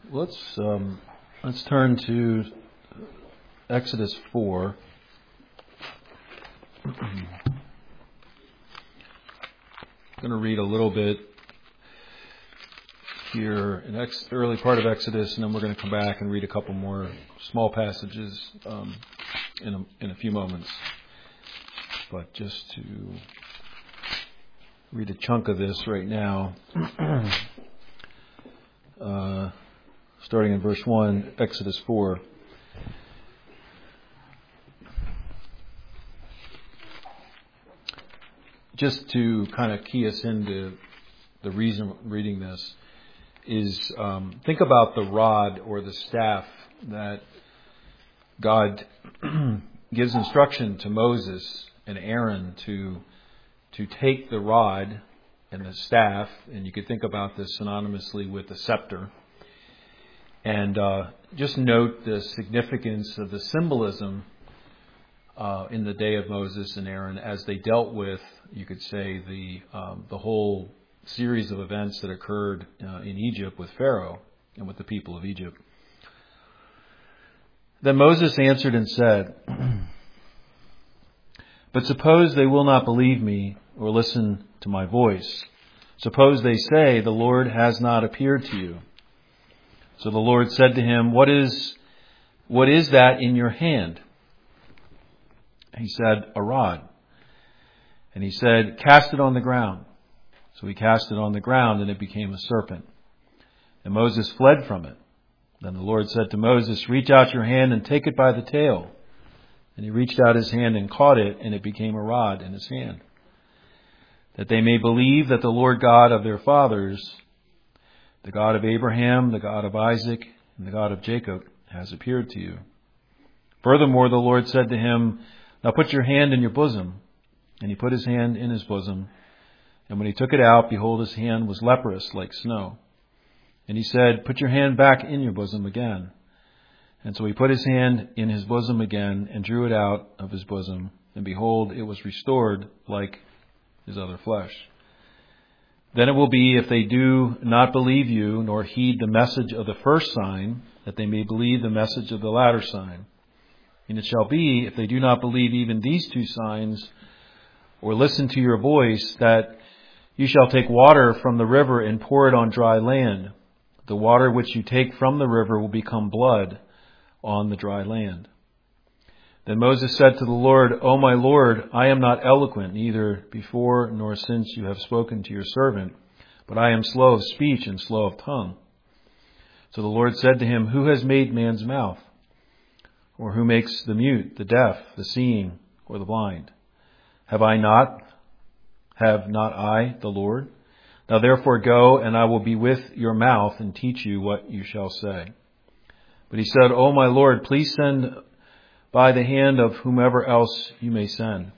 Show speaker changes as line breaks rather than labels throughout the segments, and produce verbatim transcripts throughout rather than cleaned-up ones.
Let's um, let's turn to Exodus four. I'm going to read a little bit here in the early part of Exodus, and then we're going to come back and read a couple more small passages um, in a, in a few moments. But just to read a chunk of this right now, uh, starting in verse one, Exodus four. Just to kind of key us into the reason reading this is um, think about the rod or the staff that God gives instruction to Moses and Aaron to to take the rod and the staff, and you could think about this synonymously with the scepter, and uh, just note the significance of the symbolism uh, in the day of Moses and Aaron as they dealt with, you could say, the um, the whole series of events that occurred uh, in Egypt with Pharaoh and with the people of Egypt. Then Moses answered and said, "But suppose they will not believe me or listen to my voice. Suppose they say, 'The Lord has not appeared to you.' So the Lord said to him, 'What is what is that in your hand?' He said, 'A rod.' And he said, 'Cast it on the ground.' So he cast it on the ground, and it became a serpent. And Moses fled from it. Then the Lord said to Moses, 'Reach out your hand and take it by the tail.' And he reached out his hand and caught it, and it became a rod in his hand. That they may believe that the Lord God of their fathers, the God of Abraham, the God of Isaac, and the God of Jacob, has appeared to you. Furthermore, the Lord said to him, 'Now put your hand in your bosom.' And he put his hand in his bosom. And when he took it out, behold, his hand was leprous like snow. And he said, 'Put your hand back in your bosom again.' And so he put his hand in his bosom again and drew it out of his bosom. And behold, it was restored like his other flesh. Then it will be, if they do not believe you, nor heed the message of the first sign, that they may believe the message of the latter sign. And it shall be, if they do not believe even these two signs, or listen to your voice, that you shall take water from the river and pour it on dry land. The water which you take from the river will become blood on the dry land." Then Moses said to the Lord, "O my Lord, I am not eloquent, neither before nor since you have spoken to your servant, but I am slow of speech and slow of tongue." So the Lord said to him, "Who has made man's mouth? Or who makes the mute, the deaf, the seeing, or the blind? Have I not, have not I, the Lord? Now therefore go, and I will be with your mouth and teach you what you shall say." But he said, "O my Lord, please send by the hand of whomever else you may send."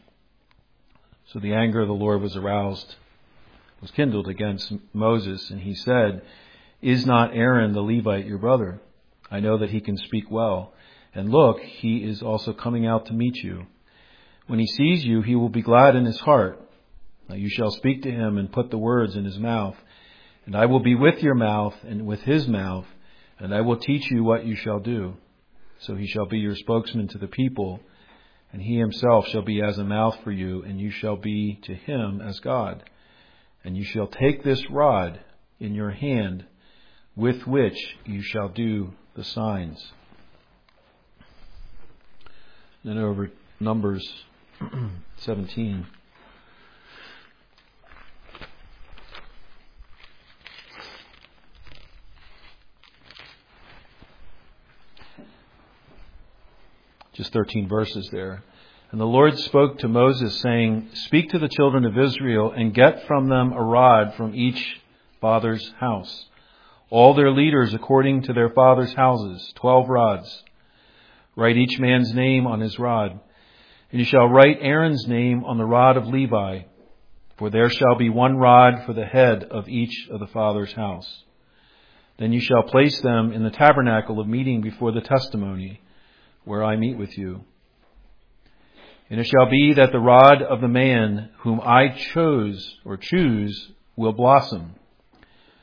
So the anger of the Lord was aroused, was kindled against Moses, and he said, "Is not Aaron the Levite your brother? I know that he can speak well. And look, he is also coming out to meet you. When he sees you, he will be glad in his heart. Now you shall speak to him and put the words in his mouth. And I will be with your mouth and with his mouth, and I will teach you what you shall do. So he shall be your spokesman to the people, and he himself shall be as a mouth for you, and you shall be to him as God. And you shall take this rod in your hand, with which you shall do the signs." Then over Numbers seventeen. Just thirteen verses there. "And the Lord spoke to Moses, saying, 'Speak to the children of Israel and get from them a rod from each father's house, all their leaders according to their father's houses, twelve rods. Write each man's name on his rod. And you shall write Aaron's name on the rod of Levi, for there shall be one rod for the head of each of the father's house. Then you shall place them in the tabernacle of meeting before the testimony, where I meet with you. And it shall be that the rod of the man whom I chose or choose will blossom.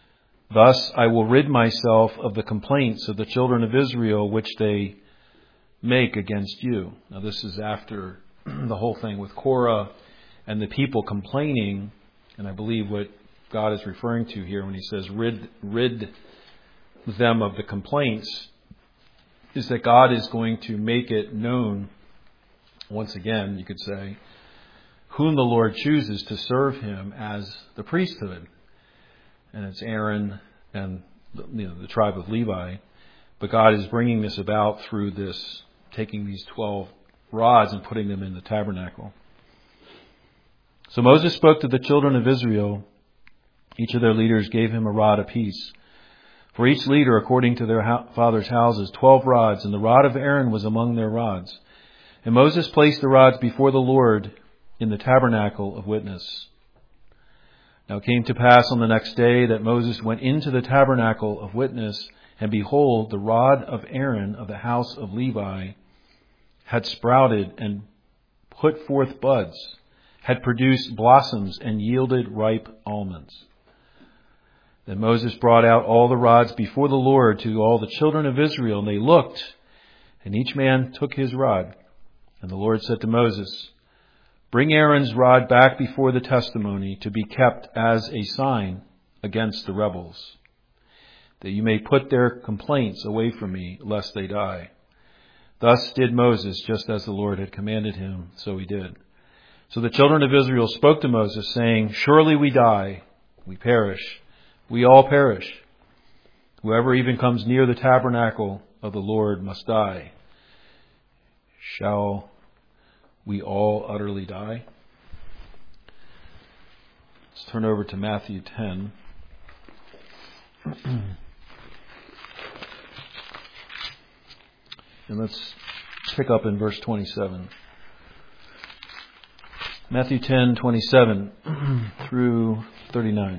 Thus I will rid myself of the complaints of the children of Israel which they make against you. Now this is after the whole thing with Korah and the people complaining, and I believe what God is referring to here when he says rid, rid them of the complaints is that God is going to make it known, once again, you could say, whom the Lord chooses to serve him as the priesthood. And it's Aaron and you know, the tribe of Levi. But God is bringing this about through this, taking these twelve rods and putting them in the tabernacle. So Moses spoke to the children of Israel. Each of their leaders gave him a rod apiece. For each leader, according to their father's houses, twelve rods, and the rod of Aaron was among their rods. And Moses placed the rods before the Lord in the tabernacle of witness. Now it came to pass on the next day that Moses went into the tabernacle of witness, and behold, the rod of Aaron of the house of Levi had sprouted and put forth buds, had produced blossoms and yielded ripe almonds. Then Moses brought out all the rods before the Lord to all the children of Israel, and they looked, and each man took his rod. And the Lord said to Moses, Bring Aaron's rod back before the testimony to be kept as a sign against the rebels, that you may put their complaints away from me, lest they die. Thus did Moses, just as the Lord had commanded him, so he did. So the children of Israel spoke to Moses, saying, Surely we die, we perish, we all perish. Whoever even comes near the tabernacle of the Lord must die. Shall we all utterly die? Let's turn over to Matthew ten. And let's pick up in verse twenty-seven. Matthew ten, twenty-seven through thirty-nine.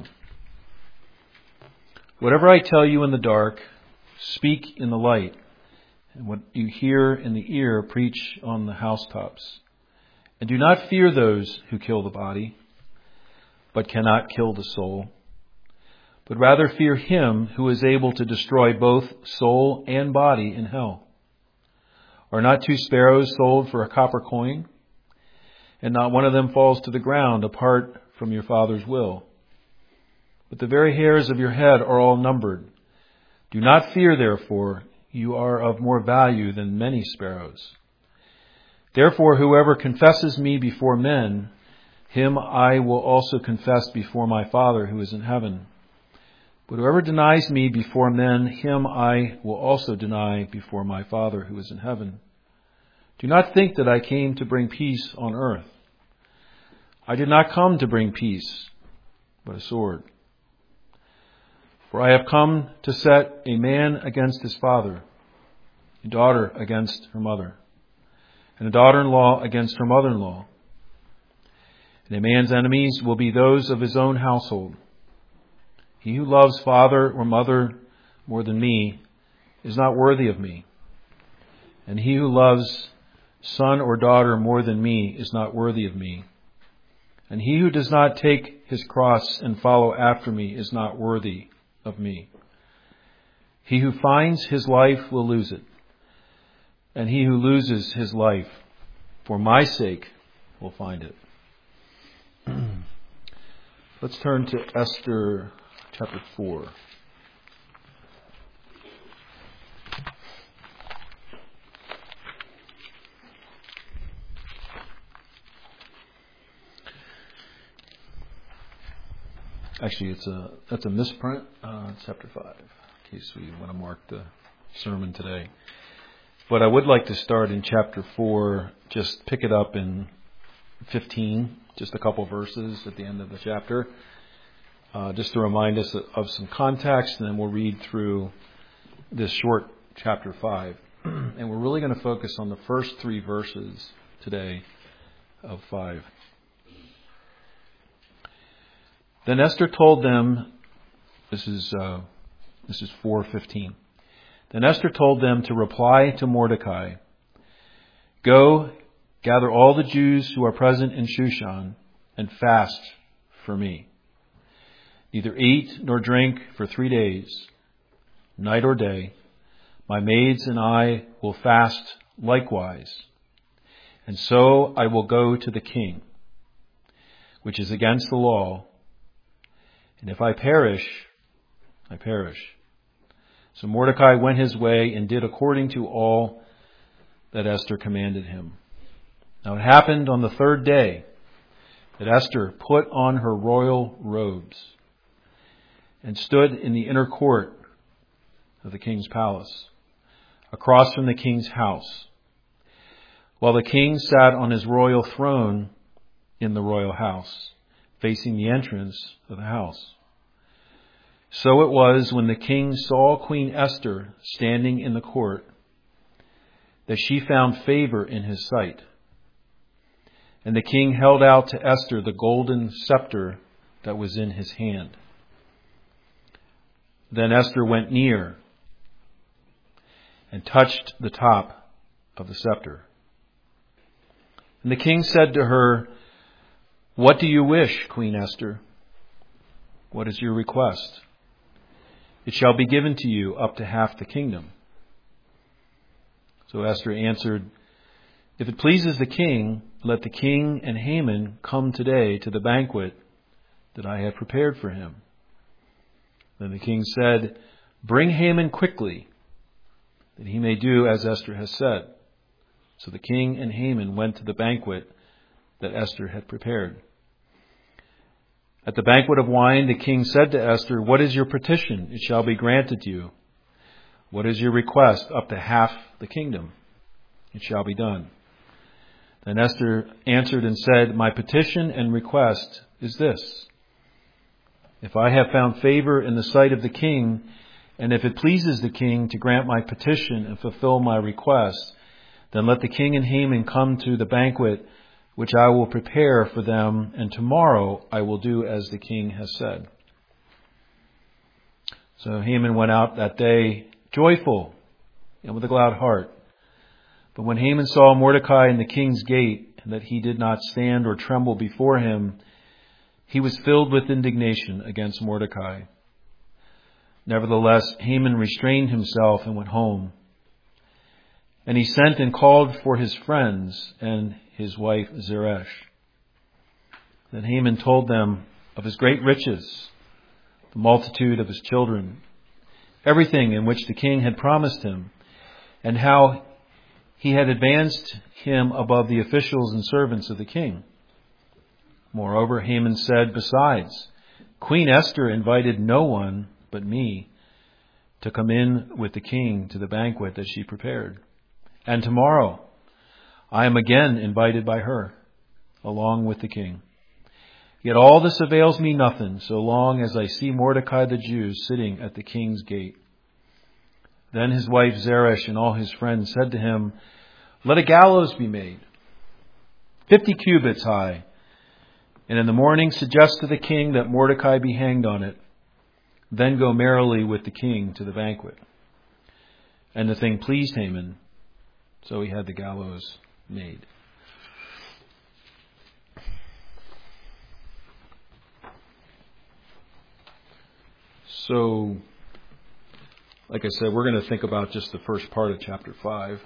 Whatever I tell you in the dark, speak in the light. And what you hear in the ear, preach on the housetops. And do not fear those who kill the body, but cannot kill the soul. But rather fear him who is able to destroy both soul and body in hell. Are not two sparrows sold for a copper coin? And not one of them falls to the ground apart from your Father's will. But the very hairs of your head are all numbered. Do not fear, therefore, you are of more value than many sparrows. Therefore, whoever confesses me before men, him I will also confess before my Father who is in heaven. But whoever denies me before men, him I will also deny before my Father who is in heaven. Do not think that I came to bring peace on earth. I did not come to bring peace, but a sword. For I have come to set a man against his father, a daughter against her mother, and a daughter-in-law against her mother-in-law. And a man's enemies will be those of his own household. He who loves father or mother more than me is not worthy of me. And he who loves son or daughter more than me is not worthy of me. And he who does not take his cross and follow after me is not worthy of me. He who finds his life will lose it, and he who loses his life for my sake will find it. Let's turn to Esther chapter four. Actually, it's a that's a misprint. Uh, chapter five, in case we want to mark the sermon today. But I would like to start in chapter four. Just pick it up in fifteen, just a couple verses at the end of the chapter, uh, just to remind us of some context, and then we'll read through this short chapter five. And we're really going to focus on the first three verses today of five. Then Esther told them, this is uh, this is four fifteen. Then Esther told them to reply to Mordecai, Go, gather all the Jews who are present in Shushan, and fast for me. neither eat nor drink for three days, night or day. My maids and I will fast likewise. And so I will go to the king, which is against the law. And if I perish, I perish. So Mordecai went his way and did according to all that Esther commanded him. Now it happened on the third day that Esther put on her royal robes and stood in the inner court of the king's palace, across from the king's house, while the king sat on his royal throne in the royal house, facing the entrance of the house. So it was when the king saw Queen Esther standing in the court that she found favor in his sight. And the king held out to Esther the golden scepter that was in his hand. Then Esther went near and touched the top of the scepter. And the king said to her, "What do you wish, Queen Esther? What is your request? It shall be given to you up to half the kingdom." So Esther answered, "If it pleases the king, let the king and Haman come today to the banquet that I have prepared for him." Then the king said, "Bring Haman quickly, that he may do as Esther has said." So the king and Haman went to the banquet that Esther had prepared. At the banquet of wine, the king said to Esther, "What is your petition? It shall be granted to you. What is your request? Up to half the kingdom. It shall be done." Then Esther answered and said, "My petition and request is this. If I have found favor in the sight of the king, and if it pleases the king to grant my petition and fulfill my request, then let the king and Haman come to the banquet which I will prepare for them, and tomorrow I will do as the king has said." So Haman went out that day joyful and with a glad heart. But when Haman saw Mordecai in the king's gate, and that he did not stand or tremble before him, he was filled with indignation against Mordecai. Nevertheless, Haman restrained himself and went home. And he sent and called for his friends and his wife Zeresh. Then Haman told them of his great riches, the multitude of his children, everything in which the king had promised him, and how he had advanced him above the officials and servants of the king. Moreover, Haman said, "Besides, Queen Esther invited no one but me to come in with the king to the banquet that she prepared. And tomorrow I am again invited by her, along with the king. Yet all this avails me nothing, so long as I see Mordecai the Jew sitting at the king's gate." Then his wife Zeresh and all his friends said to him, "Let a gallows be made, fifty cubits high, and in the morning suggest to the king that Mordecai be hanged on it. Then go merrily with the king to the banquet." And the thing pleased Haman, so he had the gallows made. So, like I said, we're going to think about just the first part of chapter five,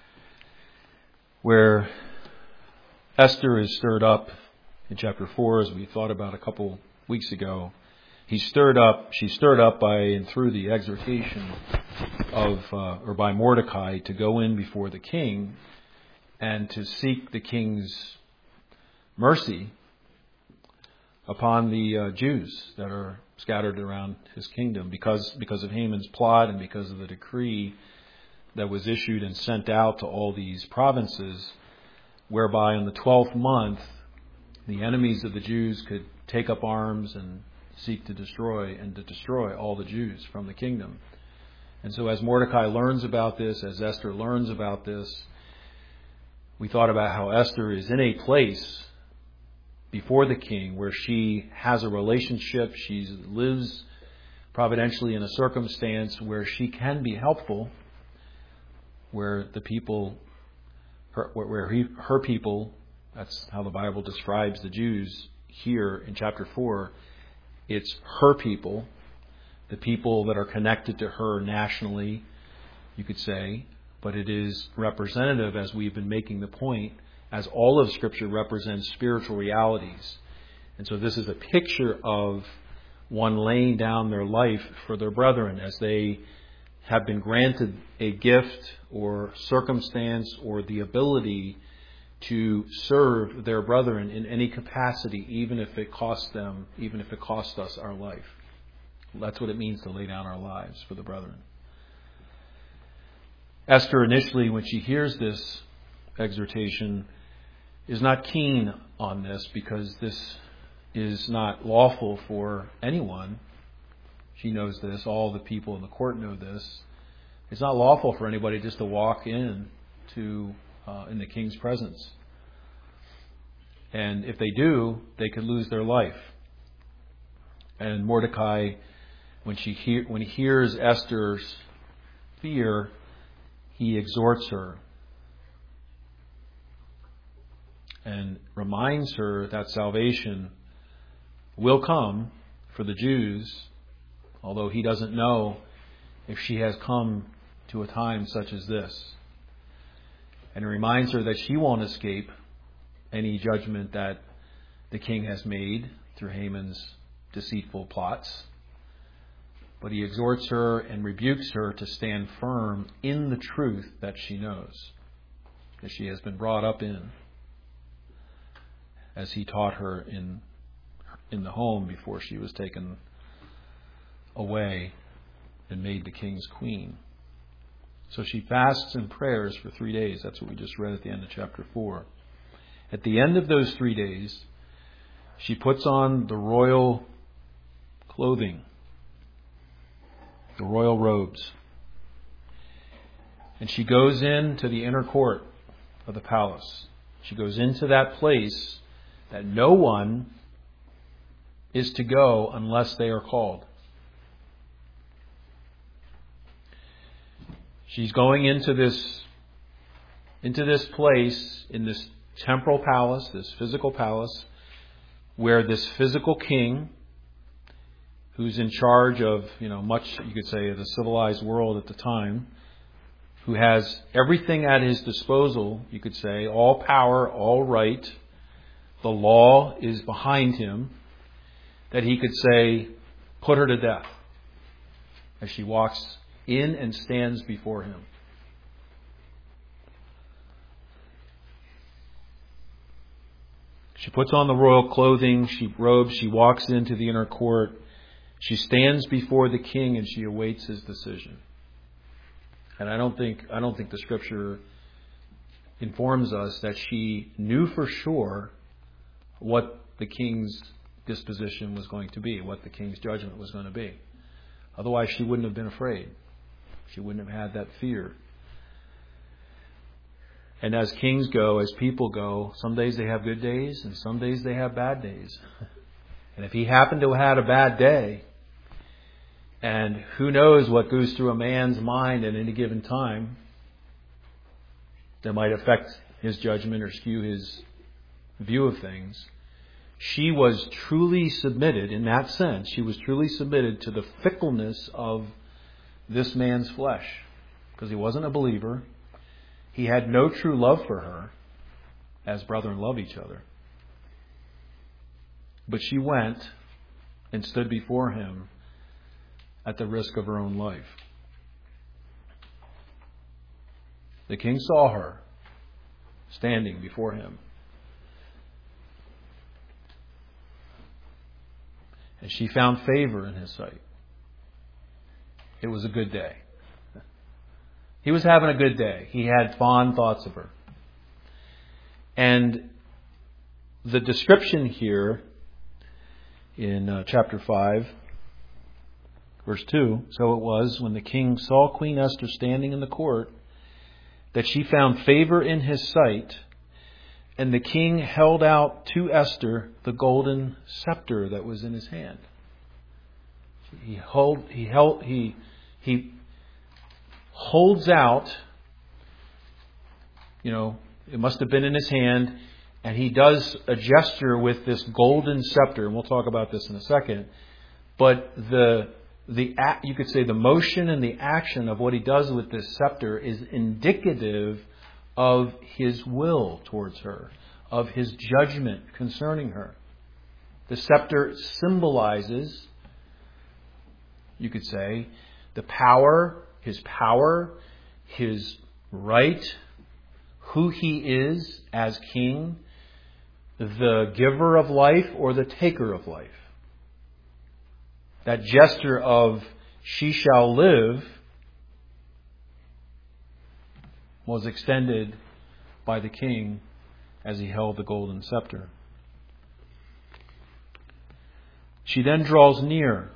where Esther is stirred up in chapter four, as we thought about a couple weeks ago. He's stirred up, she's stirred up by and through the exhortation of, uh, or by Mordecai to go in before the king and to seek the king's mercy upon the uh, Jews that are scattered around his kingdom because, because of Haman's plot and because of the decree that was issued and sent out to all these provinces, whereby in the twelfth month, the enemies of the Jews could take up arms and seek to destroy and to destroy all the Jews from the kingdom. And so as Mordecai learns about this, as Esther learns about this, we thought about how Esther is in a place before the king where she has a relationship, she lives providentially in a circumstance where she can be helpful, where the people, her, where he, her people, that's how the Bible describes the Jews here in chapter four, It's her people, the people that are connected to her nationally, you could say. But it is representative, as we've been making the point, as all of Scripture represents spiritual realities. And so this is a picture of one laying down their life for their brethren as they have been granted a gift or circumstance or the ability to serve their brethren in any capacity, even if it costs them, even if it costs us our life. That's what it means to lay down our lives for the brethren. Esther initially, when she hears this exhortation, is not keen on this because this is not lawful for anyone. She knows this. All the people in the court know this. It's not lawful for anybody just to walk in to uh, in the king's presence. And if they do, they could lose their life. And Mordecai, when she hear, when he hears Esther's fear, he exhorts her and reminds her that salvation will come for the Jews, although he doesn't know if she has come to a time such as this. And it reminds her that she won't escape any judgment that the king has made through Haman's deceitful plots. But he exhorts her and rebukes her to stand firm in the truth that she knows, that she has been brought up in, as he taught her in in the home before she was taken away and made the king's queen. So she fasts and prayers for three days. That's what we just read at the end of chapter four. At the end of those three days, she puts on the royal clothing, the royal robes. And she goes into the inner court of the palace. She goes into that place that no one is to go unless they are called. She's going into this, into this place, in this temporal palace, this physical palace, where this physical king, who's in charge of, you know, much, you could say, of the civilized world at the time, who has everything at his disposal, you could say, all power, all right, the law is behind him, that he could say, put her to death, as she walks in and stands before him. She puts on the royal clothing, she robes, she walks into the inner court, she stands before the king and she awaits his decision. And I don't think I don't think the scripture informs us that she knew for sure what the king's disposition was going to be, what the king's judgment was going to be. Otherwise, she wouldn't have been afraid. She wouldn't have had that fear. And as kings go, as people go, some days they have good days and some days they have bad days. And if he happened to have had a bad day, and who knows what goes through a man's mind at any given time that might affect his judgment or skew his view of things, she was truly submitted, in that sense, she was truly submitted to the fickleness of this man's flesh. Because he wasn't a believer. He had no true love for her, as brethren love each other. But she went and stood before him at the risk of her own life. The king saw her standing before him. And she found favor in his sight. It was a good day. He was having a good day. He had fond thoughts of her. And the description here in uh, chapter five, verse two, so it was when the king saw Queen Esther standing in the court that she found favor in his sight, and the king held out to Esther the golden scepter that was in his hand. He hold, he held, he he holds out. You know, it must have been in his hand, and he does a gesture with this golden scepter, and we'll talk about this in a second. But the the you could say the motion and the action of what he does with this scepter is indicative of his will towards her, of his judgment concerning her. The scepter symbolizes, you could say, the power, his power, his right, who he is as king, the giver of life or the taker of life. That gesture of she shall live was extended by the king as he held the golden scepter. She then draws near.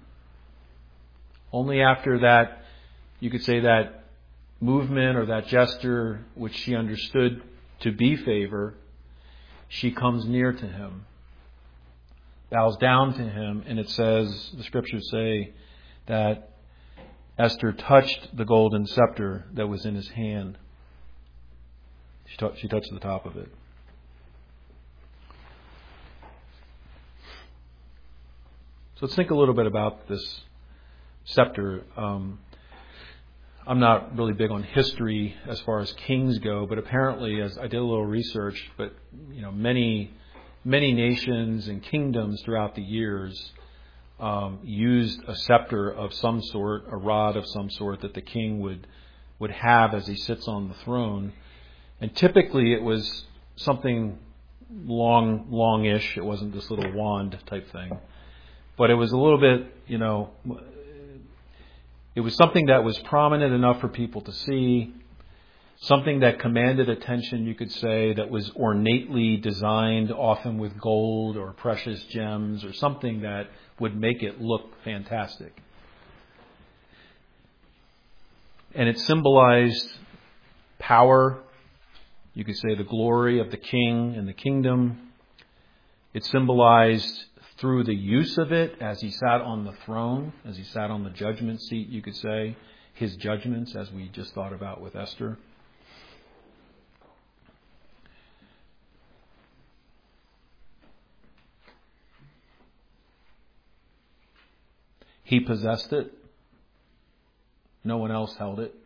Only after that, you could say that movement or that gesture which she understood to be favor, she comes near to him, bows down to him, and it says, the scriptures say that Esther touched the golden scepter that was in his hand. She, t- she touched the top of it. So let's think a little bit about this scepter. Um, I'm not really big on history as far as kings go, but apparently, as I did a little research, but you know, many many nations and kingdoms throughout the years um, used a scepter of some sort, a rod of some sort that the king would would have as he sits on the throne, and typically it was something long, longish. It wasn't this little wand type thing. But it was a little bit, you know, it was something that was prominent enough for people to see, something that commanded attention, you could say, that was ornately designed, often with gold or precious gems, or something that would make it look fantastic. And it symbolized power, you could say the glory of the king and the kingdom. It symbolized, through the use of it, as he sat on the throne, as he sat on the judgment seat, you could say, his judgments, as we just thought about with Esther. He possessed it. No one else held it.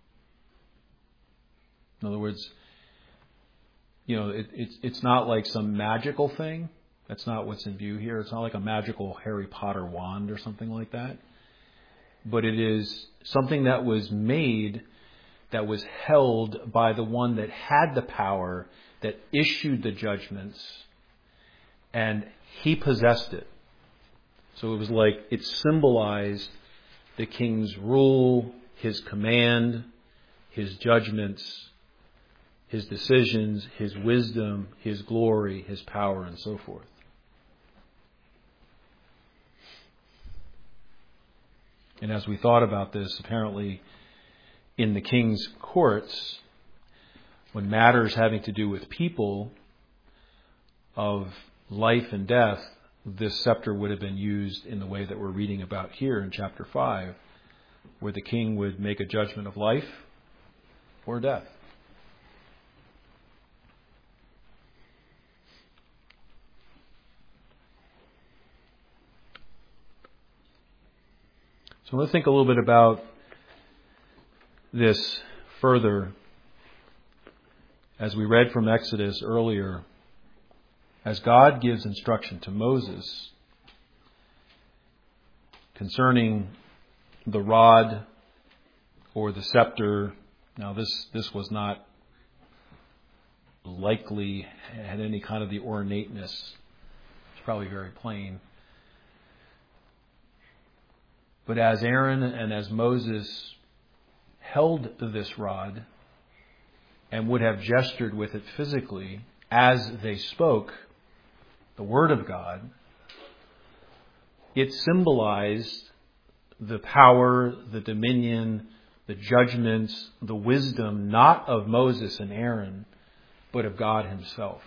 In other words, you know, it, it's it's not like some magical thing. That's not what's in view here. It's not like a magical Harry Potter wand or something like that. But it is something that was made, that was held by the one that had the power, that issued the judgments, and he possessed it. So it was like it symbolized the king's rule, his command, his judgments, his decisions, his wisdom, his glory, his power, and so forth. And as we thought about this, apparently in the king's courts, when matters having to do with people of life and death, this scepter would have been used in the way that we're reading about here in chapter five, where the king would make a judgment of life or death. So let's think a little bit about this further. As we read from Exodus earlier, as God gives instruction to Moses concerning the rod or the scepter. Now this, this was not likely had any kind of the ornateness. It's probably very plain. But as Aaron and as Moses held this rod and would have gestured with it physically as they spoke the word of God, it symbolized the power, the dominion, the judgments, the wisdom, not of Moses and Aaron, but of God himself.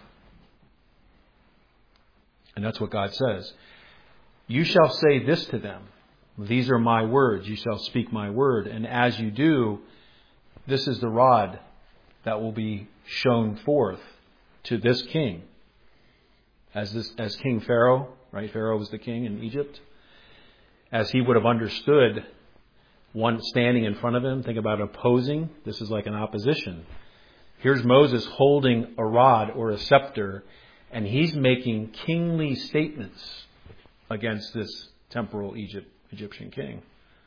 And that's what God says. You shall say this to them. These are my words. You shall speak my word. And as you do, this is the rod that will be shown forth to this king. As this, as King Pharaoh, right? Pharaoh was the king in Egypt. as he would have understood one standing in front of him. Think about opposing. This is like an opposition. Here's Moses holding a rod or a scepter, and he's making kingly statements against this temporal Egypt, Egyptian king.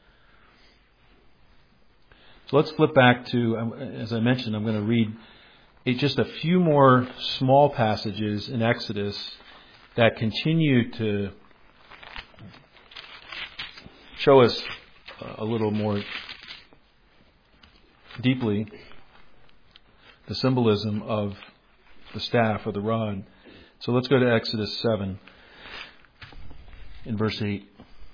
So let's flip back to, as I mentioned, I'm going to read just a few more small passages in Exodus that continue to show us a little more deeply the symbolism of the staff or the rod. So let's go to Exodus seven in verse eight.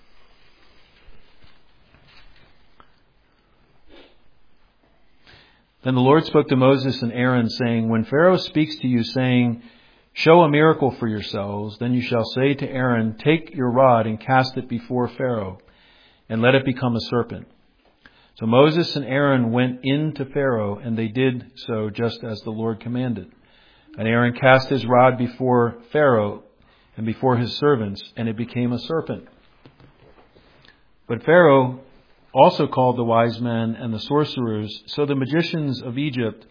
Then the Lord spoke to Moses and Aaron, saying, when Pharaoh speaks to you, saying, show a miracle for yourselves, then you shall say to Aaron, take your rod and cast it before Pharaoh, and let it become a serpent. So Moses and Aaron went in to Pharaoh, and they did so just as the Lord commanded. And Aaron cast his rod before Pharaoh and before his servants, and it became a serpent. But Pharaoh also called the wise men and the sorcerers. So the magicians of Egypt,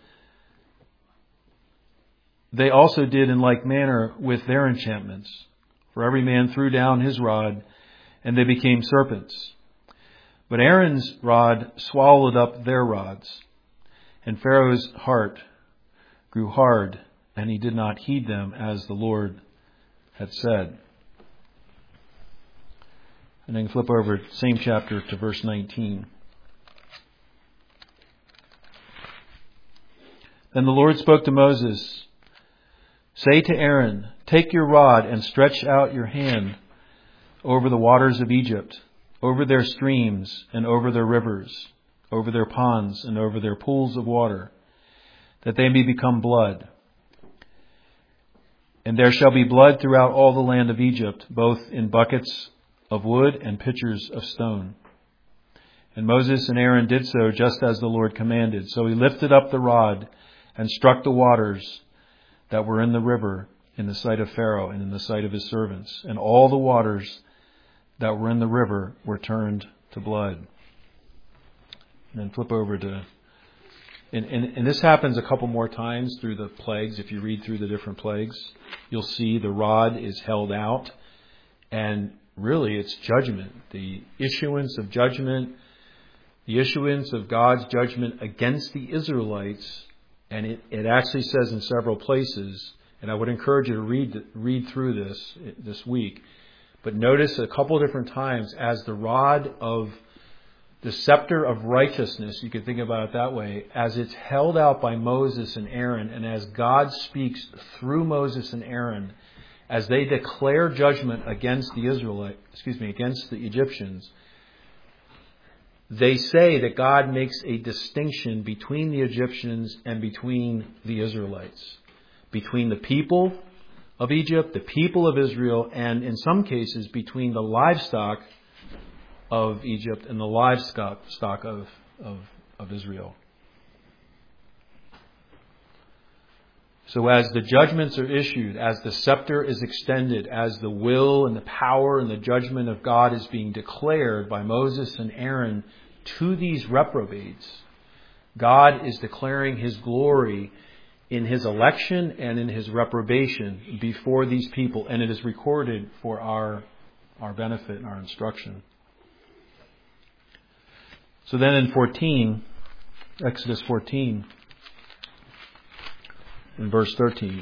they also did in like manner with their enchantments. For every man threw down his rod, and they became serpents. But Aaron's rod swallowed up their rods. And Pharaoh's heart grew hard, and he did not heed them as the Lord had said. And then flip over, same chapter, to verse nineteen. Then the Lord spoke to Moses, say to Aaron, take your rod and stretch out your hand over the waters of Egypt, over their streams and over their rivers, over their ponds and over their pools of water, that they may become blood. And there shall be blood throughout all the land of Egypt, both in buckets of wood and pitchers of stone. And Moses and Aaron did so just as the Lord commanded. So he lifted up the rod and struck the waters that were in the river in the sight of Pharaoh and in the sight of his servants. And all the waters that were in the river were turned to blood. And then flip over to, and, and, and this happens a couple more times through the plagues. If you read through the different plagues, you'll see the rod is held out, and really it's judgment. The issuance of judgment, the issuance of God's judgment against the Israelites, and it, it actually says in several places, and I would encourage you to read read through this this week, but notice a couple of different times as the rod of the scepter of righteousness, you could think about it that way, as it's held out by Moses and Aaron, and as God speaks through Moses and Aaron, as they declare judgment against the Israelites, excuse me, against the Egyptians, they say that God makes a distinction between the Egyptians and between the Israelites, between the people of Egypt, the people of Israel, and in some cases between the livestock of Egypt and the livestock stock of, of, of Israel. So as the judgments are issued, as the scepter is extended, as the will and the power and the judgment of God is being declared by Moses and Aaron to these reprobates, God is declaring his glory in his election and in his reprobation before these people, and it is recorded for our, our benefit and our instruction. So then in fourteen, Exodus fourteen, in verse thirteen,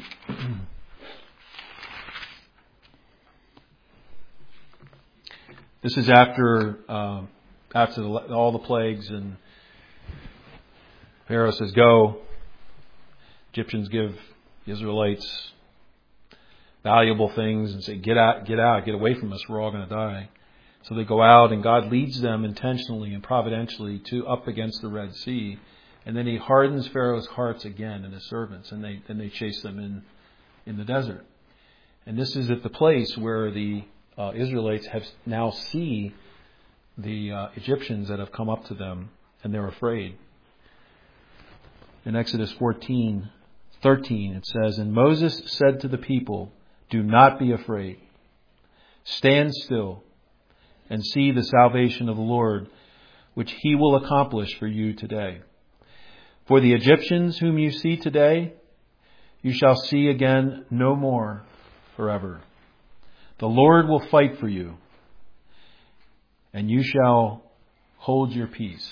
this is after uh, after the, all the plagues, and Pharaoh says, "Go." Egyptians give the Israelites valuable things and say, "Get out, get out, get away from us. We're all going to die." So they go out, and God leads them intentionally and providentially to up against the Red Sea. And then he hardens Pharaoh's hearts again and his servants, and they then they chase them in, in the desert. And this is at the place where the uh, Israelites have now see the uh, Egyptians that have come up to them, and they're afraid. In Exodus fourteen thirteen, it says, "And Moses said to the people, 'Do not be afraid. Stand still and see the salvation of the Lord, which he will accomplish for you today. For the Egyptians whom you see today, you shall see again no more forever. The Lord will fight for you, and you shall hold your peace.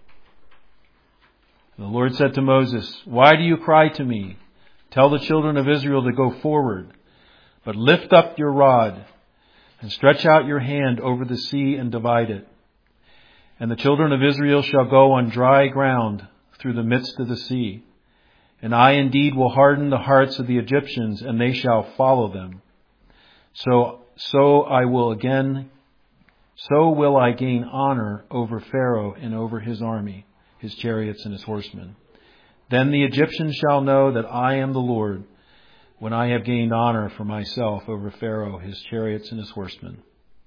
And the Lord said to Moses, why do you cry to me? Tell the children of Israel to go forward, but lift up your rod and stretch out your hand over the sea and divide it. And the children of Israel shall go on dry ground through the midst of the sea. And I indeed will harden the hearts of the Egyptians, and they shall follow them. So, so I will again, so will I gain honor over Pharaoh and over his army, his chariots and his horsemen. Then the Egyptians shall know that I am the Lord, when I have gained honor for myself over Pharaoh, his chariots and his horsemen.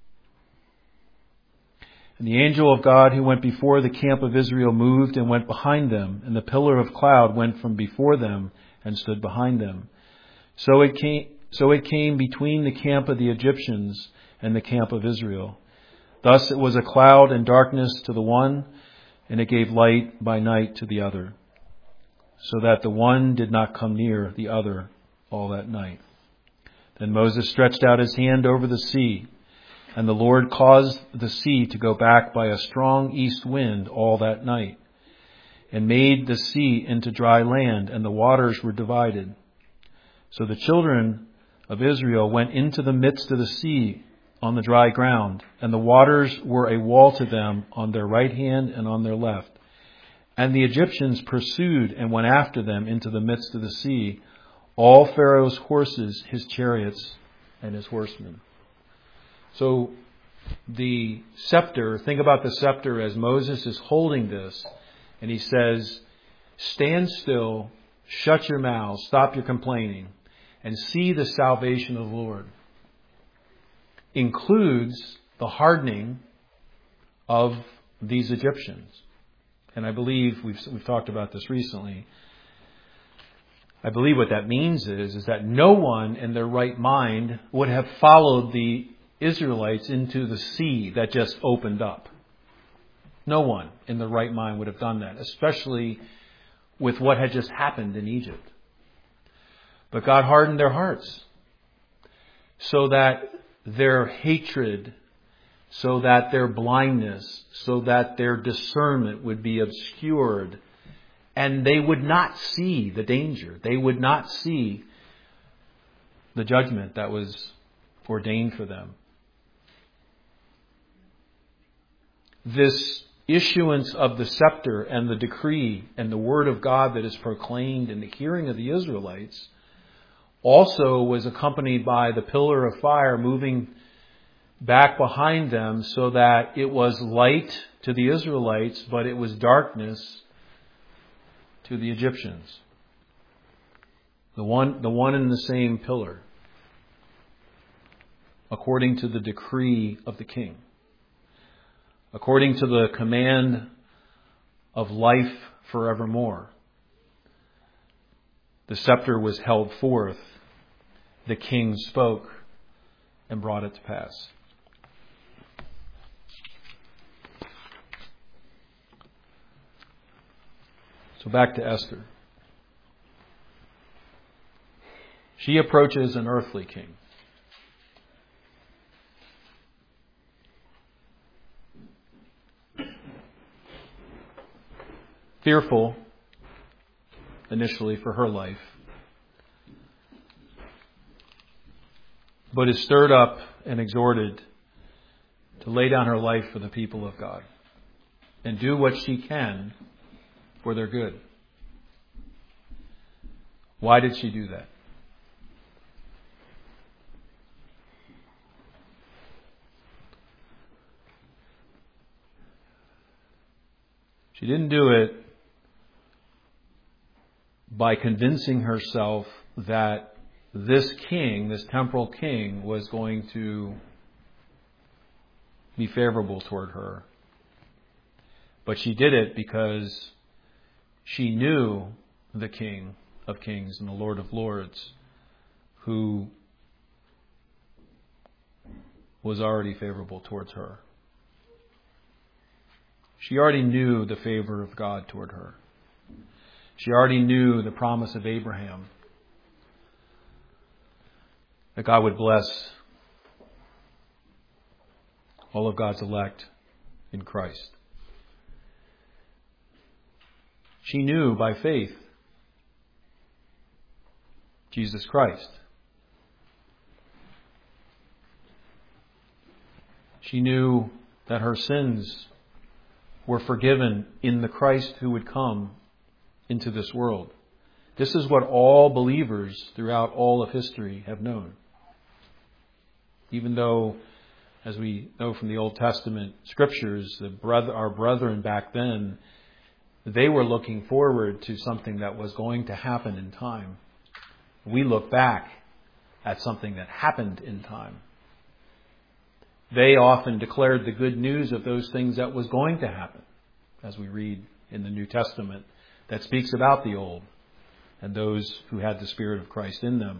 And the angel of God who went before the camp of Israel moved and went behind them, and the pillar of cloud went from before them and stood behind them. So it came, so it came between the camp of the Egyptians and the camp of Israel. Thus it was a cloud and darkness to the one, and it gave light by night to the other, so that the one did not come near the other all that night. Then Moses stretched out his hand over the sea, and the Lord caused the sea to go back by a strong east wind all that night, and made the sea into dry land, and the waters were divided. So the children of Israel went into the midst of the sea on the dry ground, and the waters were a wall to them on their right hand and on their left. And the Egyptians pursued and went after them into the midst of the sea, all Pharaoh's horses, his chariots, and his horsemen. So the scepter, think about the scepter as Moses is holding this, and he says, stand still, shut your mouths, stop your complaining, and see the salvation of the Lord. Includes the hardening of these Egyptians. And I believe, we've, we've talked about this recently, I believe what that means is, is that no one in their right mind would have followed the Israelites into the sea that just opened up. No one in their right mind would have done that, especially with what had just happened in Egypt. But God hardened their hearts so that their hatred, so that their blindness, so that their discernment would be obscured, and they would not see the danger. They would not see the judgment that was ordained for them. This issuance of the scepter and the decree and the word of God that is proclaimed in the hearing of the Israelites also was accompanied by the pillar of fire moving back behind them, so that it was light to the Israelites, but it was darkness to the Egyptians. The one, the one and the same pillar, according to the decree of the king, according to the command of life forevermore. The scepter was held forth. The king spoke and brought it to pass. So back to Esther. She approaches an earthly king. Fearful initially for her life, but is stirred up and exhorted to lay down her life for the people of God and do what she can for their good. Why did she do that? She didn't do it by convincing herself that this king, this temporal king, was going to be favorable toward her. But she did it because she knew the King of Kings and the Lord of Lords, who was already favorable towards her She already knew the favor of God toward her. She already knew the promise of Abraham that God would bless all of God's elect in Christ. She knew by faith Jesus Christ. She knew that her sins were forgiven in the Christ who would come into this world. This is what all believers throughout all of history have known. Even though, as we know from the Old Testament scriptures, the brother, our brethren back then, they were looking forward to something that was going to happen in time. We look back at something that happened in time. They often declared the good news of those things that was going to happen, as we read in the New Testament that speaks about the old and those who had the Spirit of Christ in them.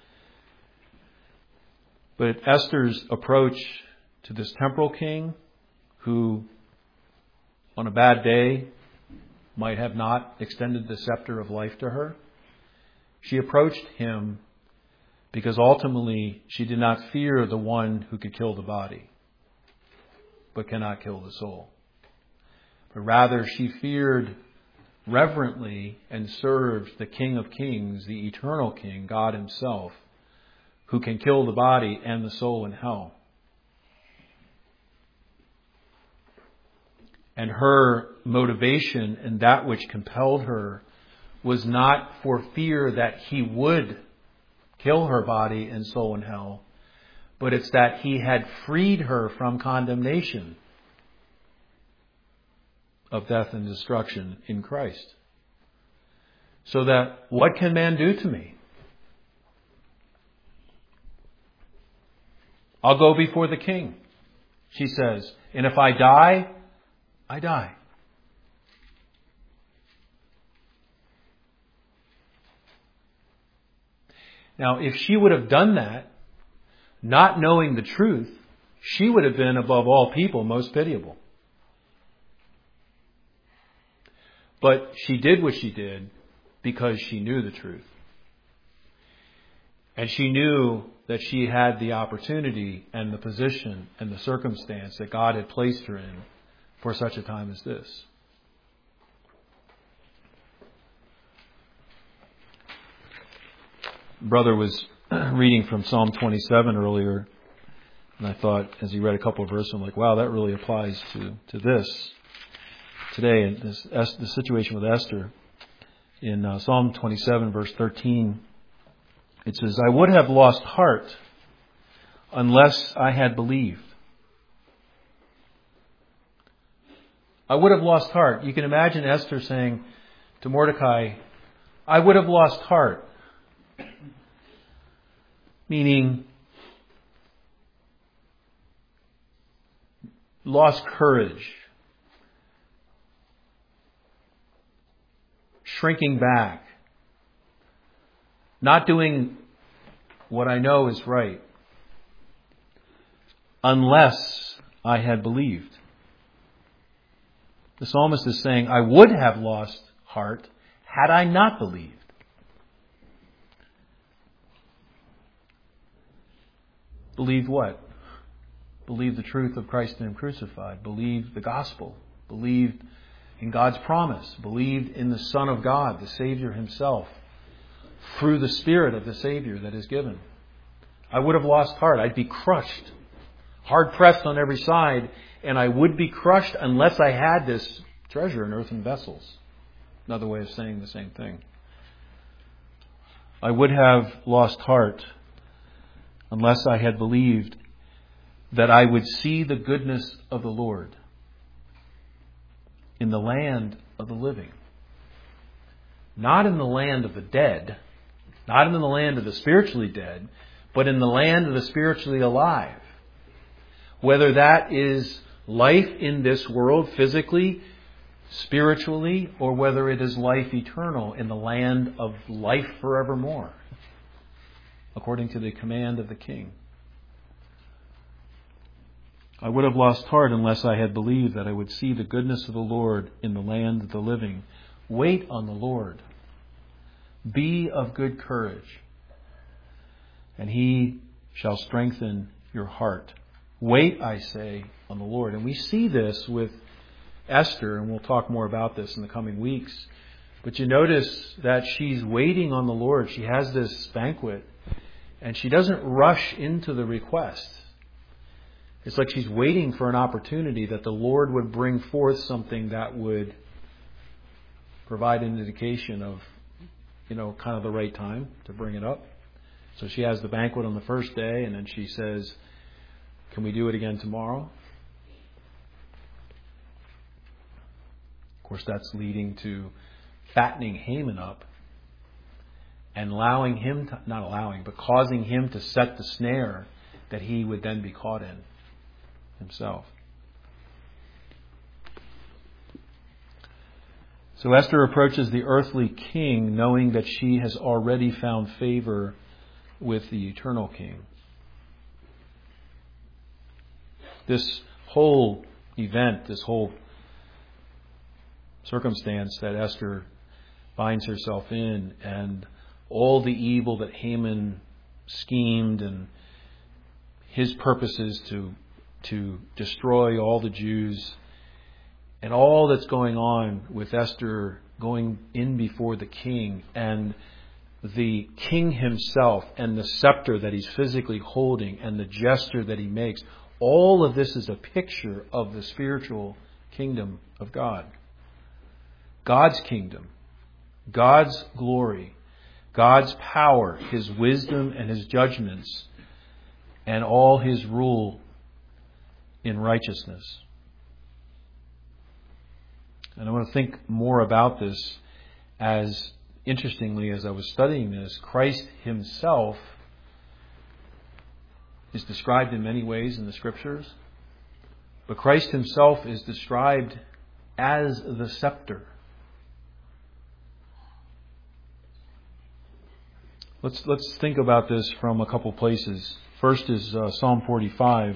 But Esther's approach to this temporal king, who on a bad day might have not extended the scepter of life to her, she approached him because ultimately she did not fear the one who could kill the body, but cannot kill the soul. But rather she feared reverently and served the King of Kings, the eternal King, God Himself, who can kill the body and the soul in hell. And her motivation and that which compelled her was not for fear that He would kill her body and soul in hell, but it's that He had freed her from condemnation of death and destruction in Christ. So that, what can man do to me? I'll go before the king, she says, and if I die, I die. Now, if she would have done that, not knowing the truth, she would have been, above all people, most pitiable. But she did what she did because she knew the truth. And she knew that she had the opportunity and the position and the circumstance that God had placed her in for such a time as this. Brother was reading from Psalm twenty-seven earlier, and I thought, as he read a couple of verses, I'm like, wow, that really applies to, to this today. And this, the situation with Esther. In uh, Psalm twenty-seven, verse thirteen, it says, I would have lost heart unless I had believed. I would have lost heart. You can imagine Esther saying to Mordecai, I would have lost heart. Meaning, lost courage, shrinking back, not doing what I know is right, unless I had believed. The psalmist is saying, I would have lost heart had I not believed. Believed what? Believed the truth of Christ and Him crucified. Believed the gospel. Believed in God's promise. Believed in the Son of God, the Savior Himself, through the Spirit of the Savior that is given. I would have lost heart. I'd be crushed, hard pressed on every side, and I would be crushed unless I had this treasure in earthen vessels. Another way of saying the same thing. I would have lost heart unless I had believed that I would see the goodness of the Lord in the land of the living. Not in the land of the dead, not in the land of the spiritually dead, but in the land of the spiritually alive. Whether that is life in this world physically, spiritually, or whether it is life eternal in the land of life forevermore, according to the command of the King. I would have lost heart unless I had believed that I would see the goodness of the Lord in the land of the living. Wait on the Lord. Be of good courage, and He shall strengthen your heart. Wait, I say, on the Lord. And we see this with Esther, and we'll talk more about this in the coming weeks. But you notice that she's waiting on the Lord. She has this banquet, and she doesn't rush into the request. It's like she's waiting for an opportunity that the Lord would bring forth something that would provide an indication of, you know, kind of the right time to bring it up. So she has the banquet on the first day, and then she says, can we do it again tomorrow? Of course, that's leading to fattening Haman up and allowing him, to, not allowing, but causing him to set the snare that he would then be caught in himself. So Esther approaches the earthly king knowing that she has already found favor with the eternal king. This whole event, this whole circumstance that Esther finds herself in, and all the evil that Haman schemed, and his purposes to to destroy all the Jews, and all that's going on with Esther going in before the king, and the king himself, and the scepter that he's physically holding, and the gesture that he makes. All of this is a picture of the spiritual kingdom of God. God's kingdom, God's glory, God's power, His wisdom and His judgments, and all His rule in righteousness. And I want to think more about this as, interestingly, as I was studying this, Christ Himself is described in many ways in the Scriptures, but Christ Himself is described as the scepter. Let's let's think about this from a couple places. First is uh, Psalm forty-five.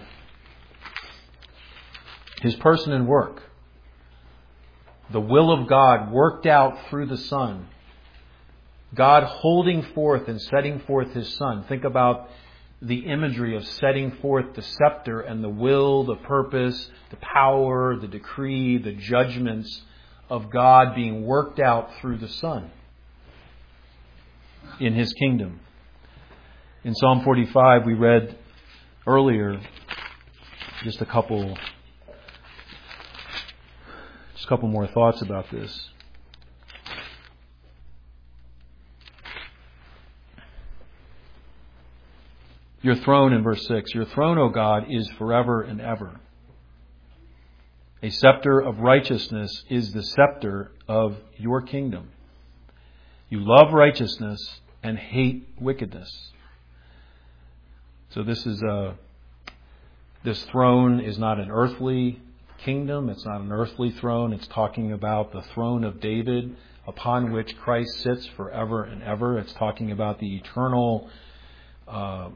His person and work. The will of God worked out through the Son. God holding forth and setting forth His Son. Think about the imagery of setting forth the scepter and the will, the purpose, the power, the decree, the judgments of God being worked out through the Son in His kingdom. In Psalm forty-five, we read earlier just a couple, just a couple more thoughts about this. Your throne, in verse six, your throne, O God, is forever and ever. A scepter of righteousness is the scepter of your kingdom. You love righteousness and hate wickedness. So this is a, this throne is not an earthly kingdom. It's not an earthly throne. It's talking about the throne of David upon which Christ sits forever and ever. It's talking about the eternal uh,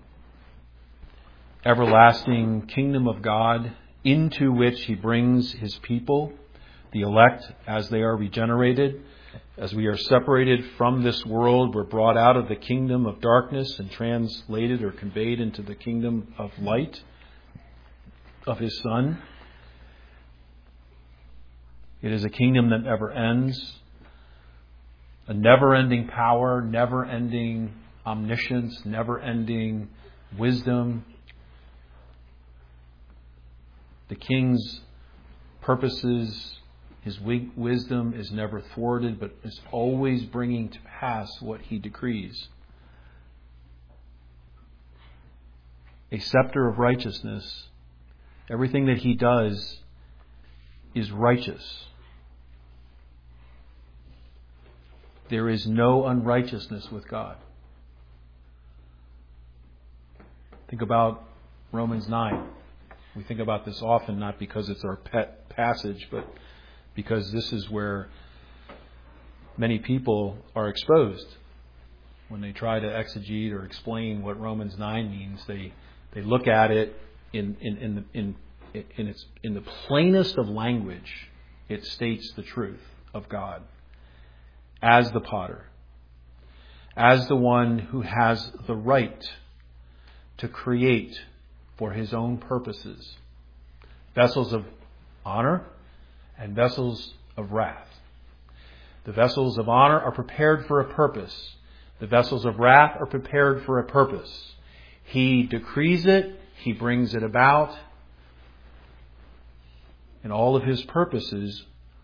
everlasting kingdom of God into which He brings His people, the elect, as they are regenerated. As we are separated from this world, we're brought out of the kingdom of darkness and translated or conveyed into the kingdom of light of His Son. It is a kingdom that never ends, a never-ending power, never-ending omniscience, never-ending wisdom. The King's purposes, His wisdom is never thwarted, but is always bringing to pass what He decrees. A scepter of righteousness. Everything that He does is righteous. There is no unrighteousness with God. Think about Romans nine. We think about this often, not because it's our pet passage, but because this is where many people are exposed. When they try to exegete or explain what Romans nine means, they they look at it in in in, in in its in the plainest of language, it states the truth of God as the potter, as the one who has the right to create for his own purposes vessels of honor and vessels of wrath. The vessels of honor are prepared for a purpose. The vessels of wrath are prepared for a purpose. He decrees it. He brings it about. And all of his purposes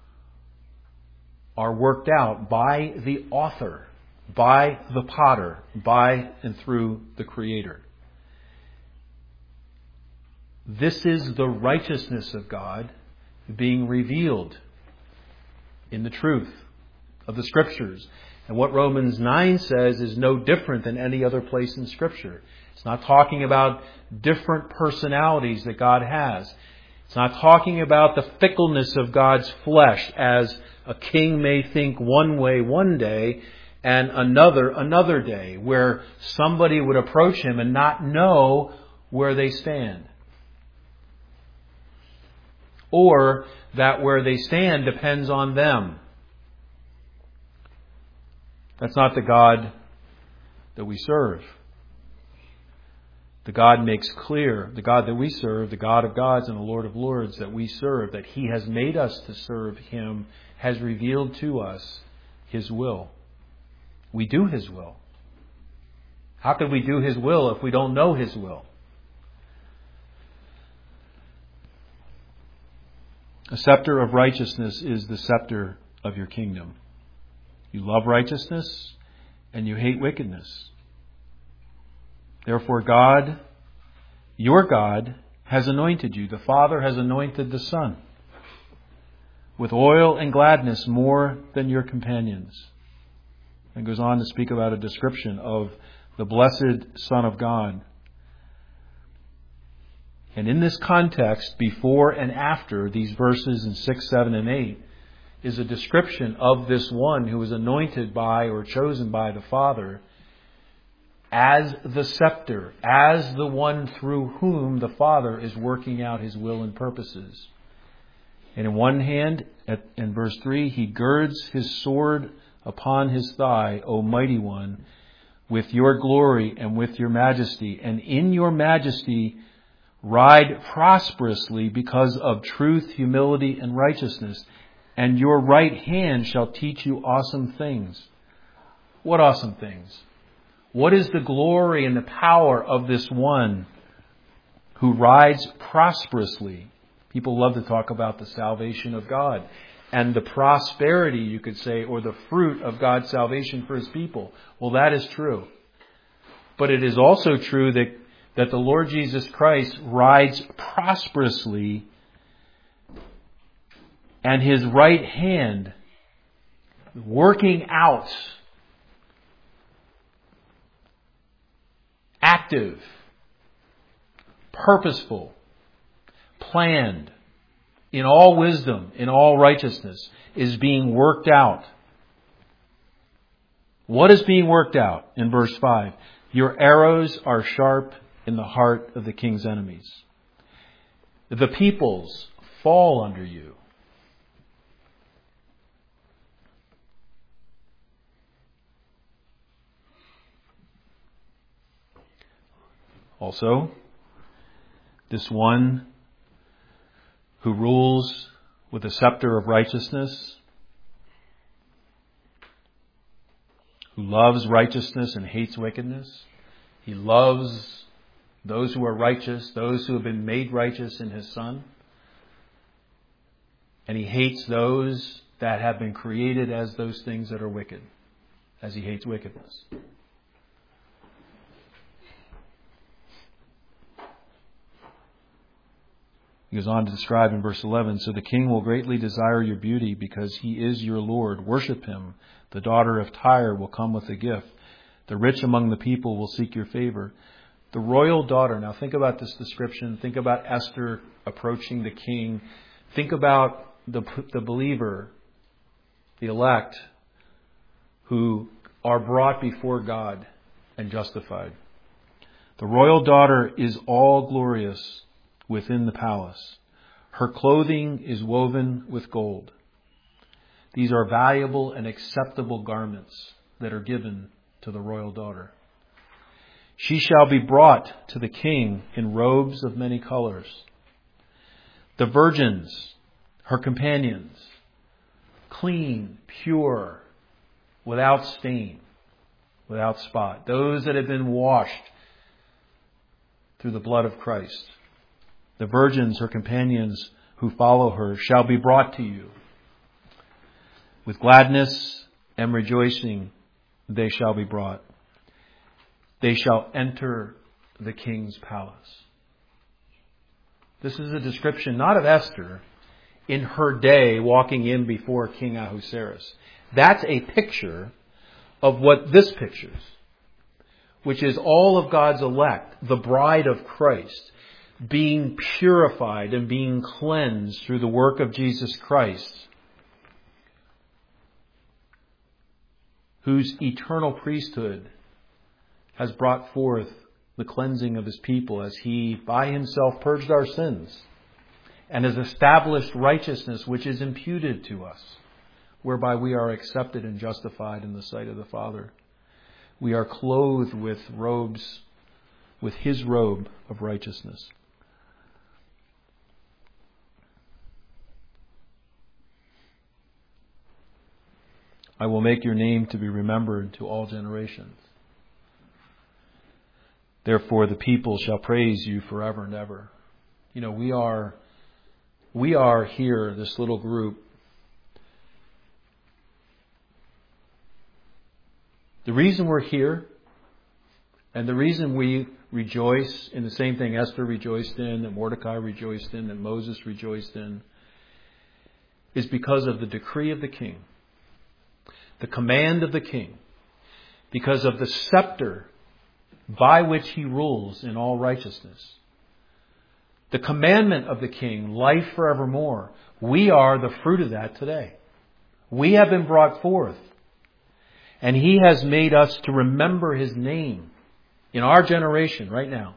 are worked out by the author, by the potter, by and through the Creator. This is the righteousness of God being revealed in the truth of the Scriptures. And what Romans nine says is no different than any other place in Scripture. It's not talking about different personalities that God has. It's not talking about the fickleness of God's flesh, as a king may think one way one day and another another day, where somebody would approach him and not know where they stand. Or that where they stand depends on them. That's not the God that we serve. The God makes clear, the God that we serve, the God of gods and the Lord of lords that we serve, that He has made us to serve Him, has revealed to us His will. We do His will. How could we do His will if we don't know His will? A scepter of righteousness is the scepter of your kingdom. You love righteousness and you hate wickedness. Therefore God, your God, has anointed you. The Father has anointed the Son with oil and gladness more than your companions. And goes on to speak about a description of the blessed Son of God. And in this context, before and after these verses in six, seven, and eight, is a description of this one who was anointed by or chosen by the Father as the scepter, as the one through whom the Father is working out His will and purposes. And in one hand, at, in verse three, He girds His sword upon His thigh, O mighty one, with your glory and with your majesty. And in your majesty ride prosperously because of truth, humility, and righteousness. And your right hand shall teach you awesome things. What awesome things? What is the glory and the power of this one who rides prosperously? People love to talk about the salvation of God and the prosperity, you could say, or the fruit of God's salvation for His people. Well, that is true. But it is also true that, that the Lord Jesus Christ rides prosperously, and His right hand working out, active, purposeful, planned, in all wisdom, in all righteousness, is being worked out. What is being worked out? In verse five, your arrows are sharp in the heart of the king's enemies. The peoples fall under you. Also, this one who rules with a scepter of righteousness, who loves righteousness and hates wickedness. He loves those who are righteous, those who have been made righteous in His Son. And He hates those that have been created as those things that are wicked, as He hates wickedness. He goes on to describe in verse eleven, so the king will greatly desire your beauty because he is your Lord. Worship him. The daughter of Tyre will come with a gift. The rich among the people will seek your favor. The royal daughter. Now think about this description. Think about Esther approaching the king. Think about the, the believer, the elect, who are brought before God and justified. The royal daughter is all glorious, within the palace. Her clothing is woven with gold. These are valuable and acceptable garments that are given to the royal daughter. She shall be brought to the king in robes of many colors. The virgins, her companions, clean, pure, without stain, without spot. Those that have been washed through the blood of Christ. The virgins, her companions who follow her, shall be brought to you. With gladness and rejoicing they shall be brought. They shall enter the king's palace. This is a description not of Esther in her day walking in before King Ahasuerus. That's a picture of what this pictures, which is all of God's elect, the bride of Christ, being purified and being cleansed through the work of Jesus Christ, whose eternal priesthood has brought forth the cleansing of his people as he by himself purged our sins and has established righteousness which is imputed to us, whereby we are accepted and justified in the sight of the Father. We are clothed with robes, with his robe of righteousness. I will make your name to be remembered to all generations. Therefore the people shall praise you forever and ever. You know, we are, we are here, this little group. The reason we're here, and the reason we rejoice in the same thing Esther rejoiced in, that Mordecai rejoiced in, that Moses rejoiced in, is because of the decree of the king, the command of the king, because of the scepter by which he rules in all righteousness. The commandment of the king, life forevermore. We are the fruit of that today. We have been brought forth. And he has made us to remember his name in our generation right now.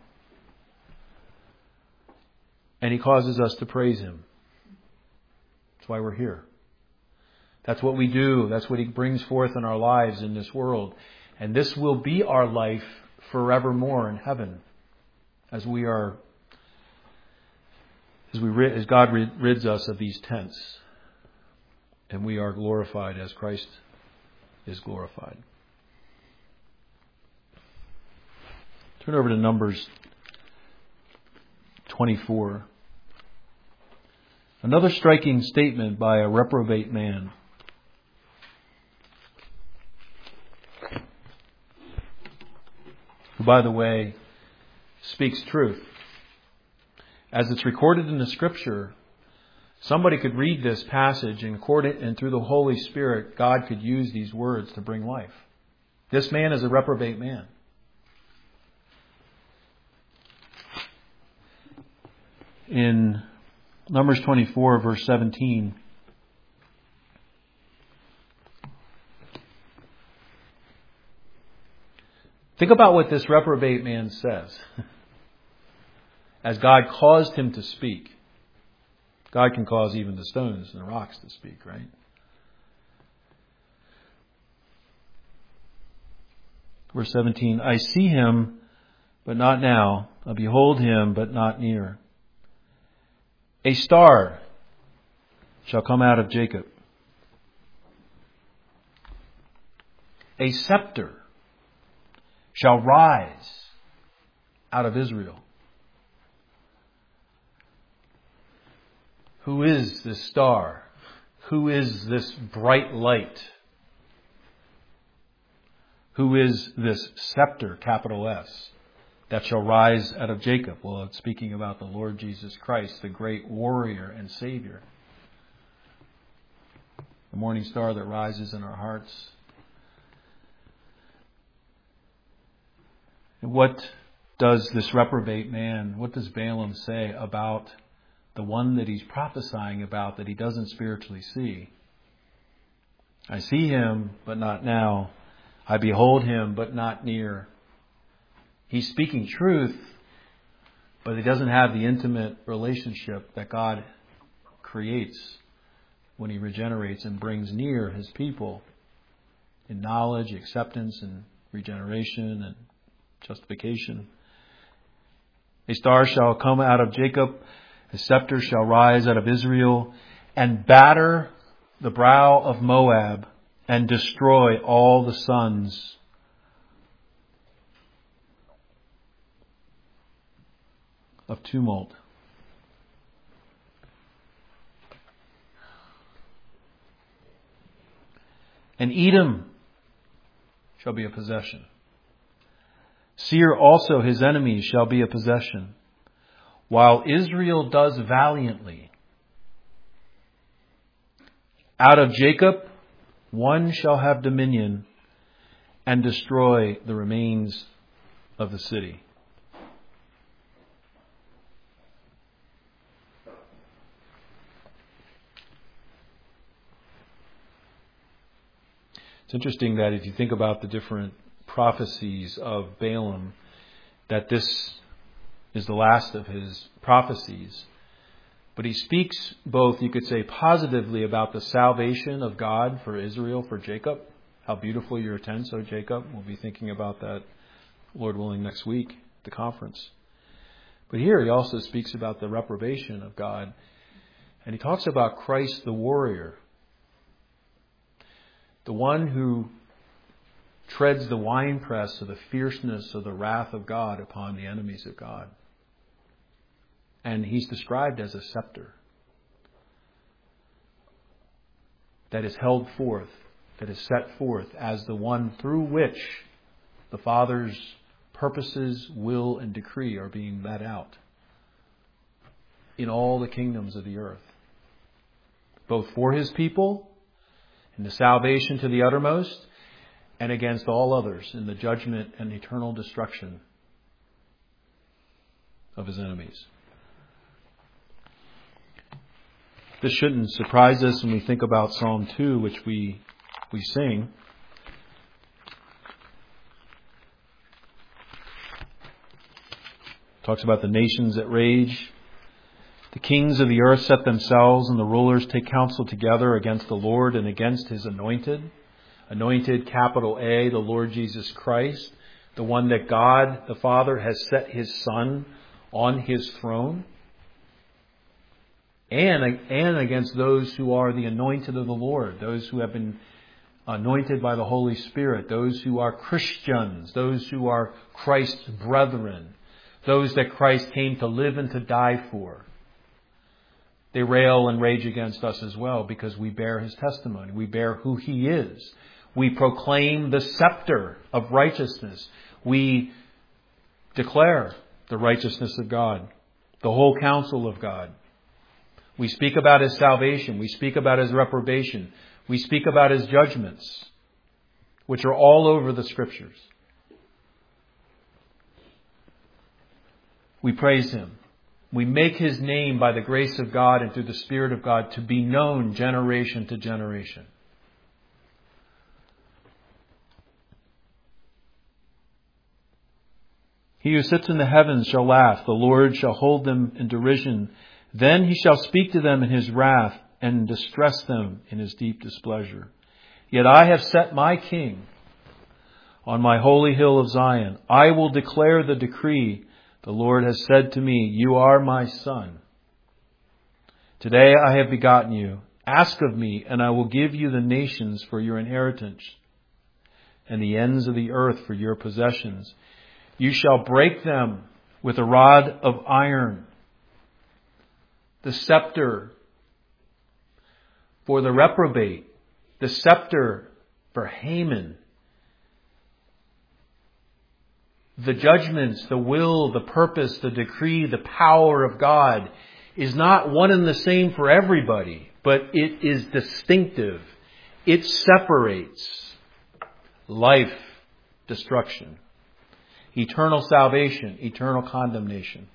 And he causes us to praise him. That's why we're here. That's what we do. That's what he brings forth in our lives in this world. And this will be our life forevermore in heaven, as we are, as we as God rids us of these tents, and we are glorified as Christ is glorified. Turn over to Numbers twenty-four. Another striking statement by a reprobate man. Who, by the way, speaks truth. As it's recorded in the Scripture, somebody could read this passage and record it, and through the Holy Spirit, God could use these words to bring life. This man is a reprobate man. In Numbers twenty-four, verse seventeen, think about what this reprobate man says. As God caused him to speak. God can cause even the stones and the rocks to speak, right? Verse seventeen, I see him, but not now. I behold him, but not near. A star shall come out of Jacob. A scepter shall rise out of Israel. Who is this star? Who is this bright light? Who is this scepter, capital S, that shall rise out of Jacob? Well, it's speaking about the Lord Jesus Christ, the great warrior and Savior. The morning star that rises in our hearts. And what does this reprobate man, what does Balaam say about the one that he's prophesying about that he doesn't spiritually see? I see him, but not now. I behold him, but not near. He's speaking truth, but he doesn't have the intimate relationship that God creates when he regenerates and brings near his people in knowledge, acceptance, and regeneration and justification. A star shall come out of Jacob, a scepter shall rise out of Israel, and batter the brow of Moab, and destroy all the sons of tumult. And Edom shall be a possession. Seir also, his enemies, shall be a possession. While Israel does valiantly, out of Jacob one shall have dominion and destroy the remains of the city. It's interesting that if you think about the different prophecies of Balaam, that this is the last of his prophecies. But he speaks both, you could say, positively about the salvation of God for Israel, for Jacob. How beautiful your tents, O Jacob. We'll be thinking about that, Lord willing, next week at the conference. But here he also speaks about the reprobation of God. And he talks about Christ the warrior. The one who treads the winepress of the fierceness of the wrath of God upon the enemies of God. And he's described as a scepter that is held forth, that is set forth as the one through which the Father's purposes, will, and decree are being led out in all the kingdoms of the earth. Both for his people, in the salvation to the uttermost, and against all others in the judgment and eternal destruction of his enemies. This shouldn't surprise us when we think about Psalm two, which we we sing. It talks about the nations that rage. The kings of the earth set themselves, and the rulers take counsel together against the Lord and against his anointed. Anointed, capital A, the Lord Jesus Christ, the one that God, the Father, has set his Son on his throne. And, and against those who are the anointed of the Lord, those who have been anointed by the Holy Spirit, those who are Christians, those who are Christ's brethren, those that Christ came to live and to die for. They rail and rage against us as well because we bear his testimony. We bear who he is. We proclaim the scepter of righteousness. We declare the righteousness of God, the whole counsel of God. We speak about his salvation. We speak about his reprobation. We speak about his judgments, which are all over the Scriptures. We praise him. We make his name by the grace of God and through the Spirit of God to be known generation to generation. He who sits in the heavens shall laugh. The Lord shall hold them in derision. Then he shall speak to them in his wrath and distress them in his deep displeasure. Yet I have set my king on my holy hill of Zion. I will declare the decree. The Lord has said to me, you are my son. Today I have begotten you. Ask of me, and I will give you the nations for your inheritance, and the ends of the earth for your possessions. You shall break them with a rod of iron. The scepter for the reprobate. The scepter for Haman. The judgments, the will, the purpose, the decree, the power of God is not one and the same for everybody, but it is distinctive. It separates life, destruction, eternal salvation, eternal condemnation.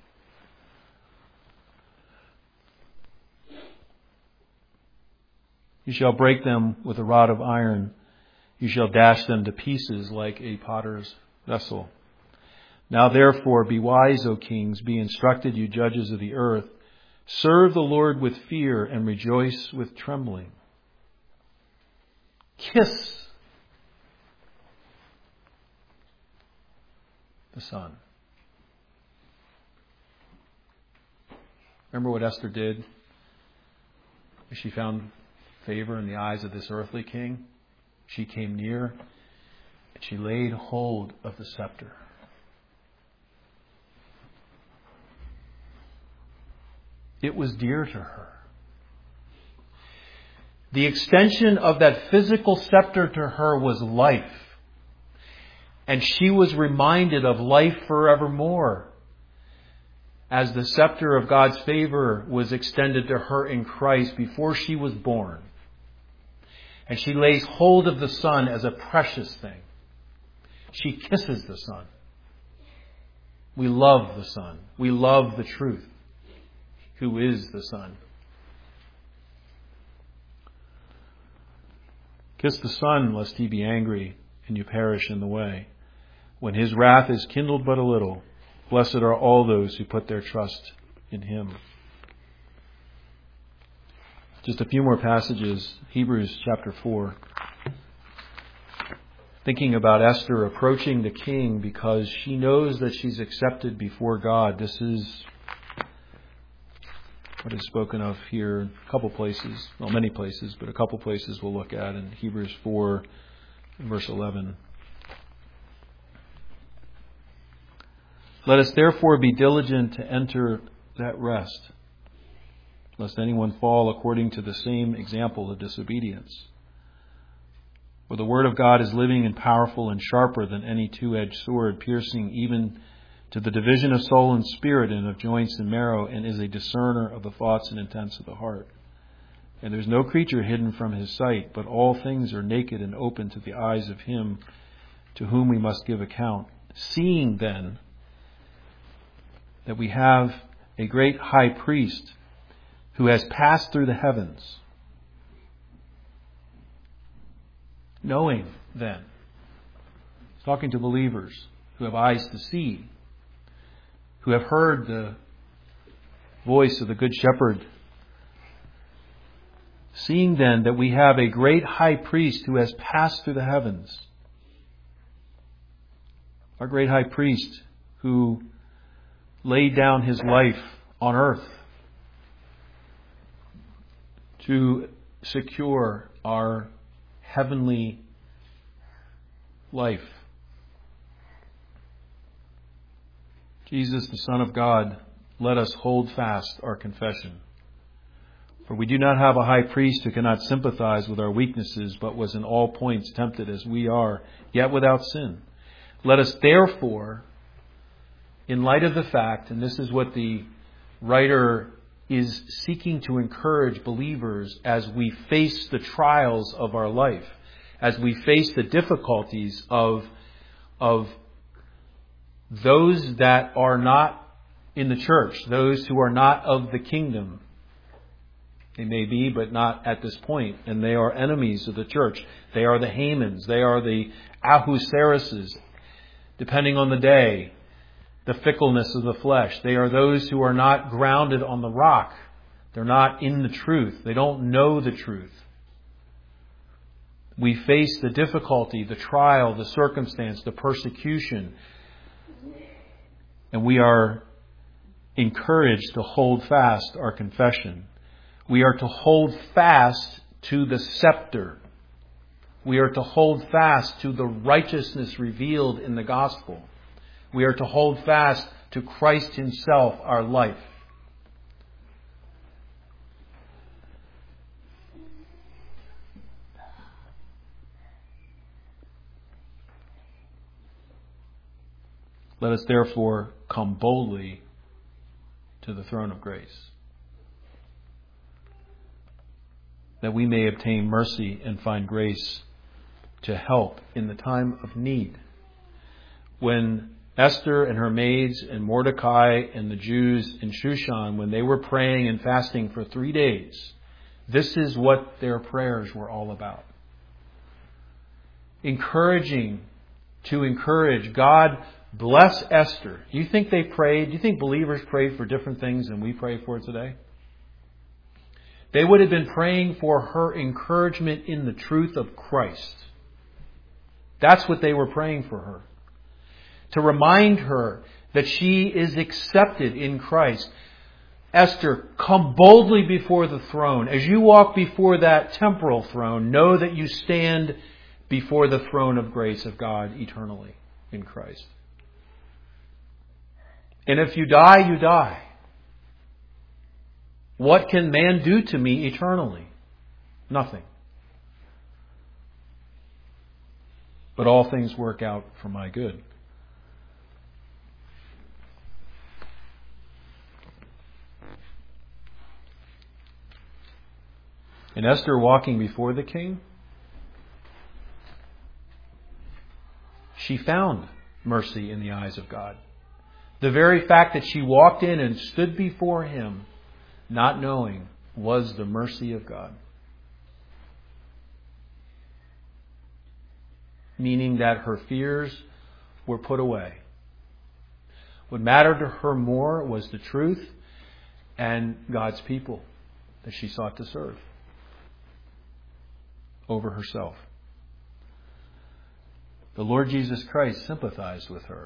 You shall break them with a rod of iron. You shall dash them to pieces like a potter's vessel. Now therefore be wise, O kings, be instructed, you judges of the earth. Serve the Lord with fear and rejoice with trembling. Kiss the Son. Remember what Esther did? She found favor in the eyes of this earthly king. She came near and she laid hold of the scepter. It was dear to her. The extension of that physical scepter to her was life. And she was reminded of life forevermore as the scepter of God's favor was extended to her in Christ before she was born. And she lays hold of the Son as a precious thing. She kisses the Son. We love the Son. We love the truth, who is the Son. Kiss the Son, lest he be angry and you perish in the way. When his wrath is kindled but a little, blessed are all those who put their trust in him. Just a few more passages. Hebrews chapter four. Thinking about Esther approaching the king because she knows that she's accepted before God. This is what is spoken of here in a couple places. Well, many places, but a couple places we'll look at in Hebrews four, verse eleven. Let us therefore be diligent to enter that rest, lest anyone fall according to the same example of disobedience. For the word of God is living and powerful and sharper than any two-edged sword, piercing even to the division of soul and spirit and of joints and marrow, and is a discerner of the thoughts and intents of the heart. And there's no creature hidden from his sight, but all things are naked and open to the eyes of him to whom we must give account. Seeing then that we have a great high priest who has passed through the heavens. Knowing then, he's talking to believers who have eyes to see, who have heard the voice of the Good Shepherd. Seeing then that we have a great high priest who has passed through the heavens. Our great high priest who laid down his life on earth to secure our heavenly life. Jesus, the Son of God, let us hold fast our confession. For we do not have a high priest who cannot sympathize with our weaknesses, but was in all points tempted as we are, yet without sin. Let us therefore, in light of the fact, and this is what the writer is seeking to encourage believers as we face the trials of our life, as we face the difficulties of, of those that are not in the church, those who are not of the kingdom. They may be, but not at this point. And they are enemies of the church. They are the Hamans. They are the Ahasueruses, depending on the day. The fickleness of the flesh. They are those who are not grounded on the rock. They're not in the truth. They don't know the truth. We face the difficulty, the trial, the circumstance, the persecution. And we are encouraged to hold fast our confession. We are to hold fast to the scepter. We are to hold fast to the righteousness revealed in the gospel. We are to hold fast to Christ himself, our life. Let us therefore come boldly to the throne of grace, that we may obtain mercy and find grace to help in the time of need. When Esther and her maids and Mordecai and the Jews in Shushan, when they were praying and fasting for three days, this is what their prayers were all about. Encouraging, to encourage. God Bless Esther. Do you think they prayed? Do you think believers prayed for different things than we pray for today? They would have been praying for her encouragement in the truth of Christ. That's what they were praying for her. To remind her that she is accepted in Christ. Esther, come boldly before the throne. As you walk before that temporal throne, know that you stand before the throne of grace of God eternally in Christ. And if you die, you die. What can man do to me eternally? Nothing. But all things work out for my good. And Esther walking before the king, she found mercy in the eyes of God. The very fact that she walked in and stood before him, not knowing, was the mercy of God. Meaning that her fears were put away. What mattered to her more was the truth and God's people that she sought to serve over herself. The Lord Jesus Christ sympathized with her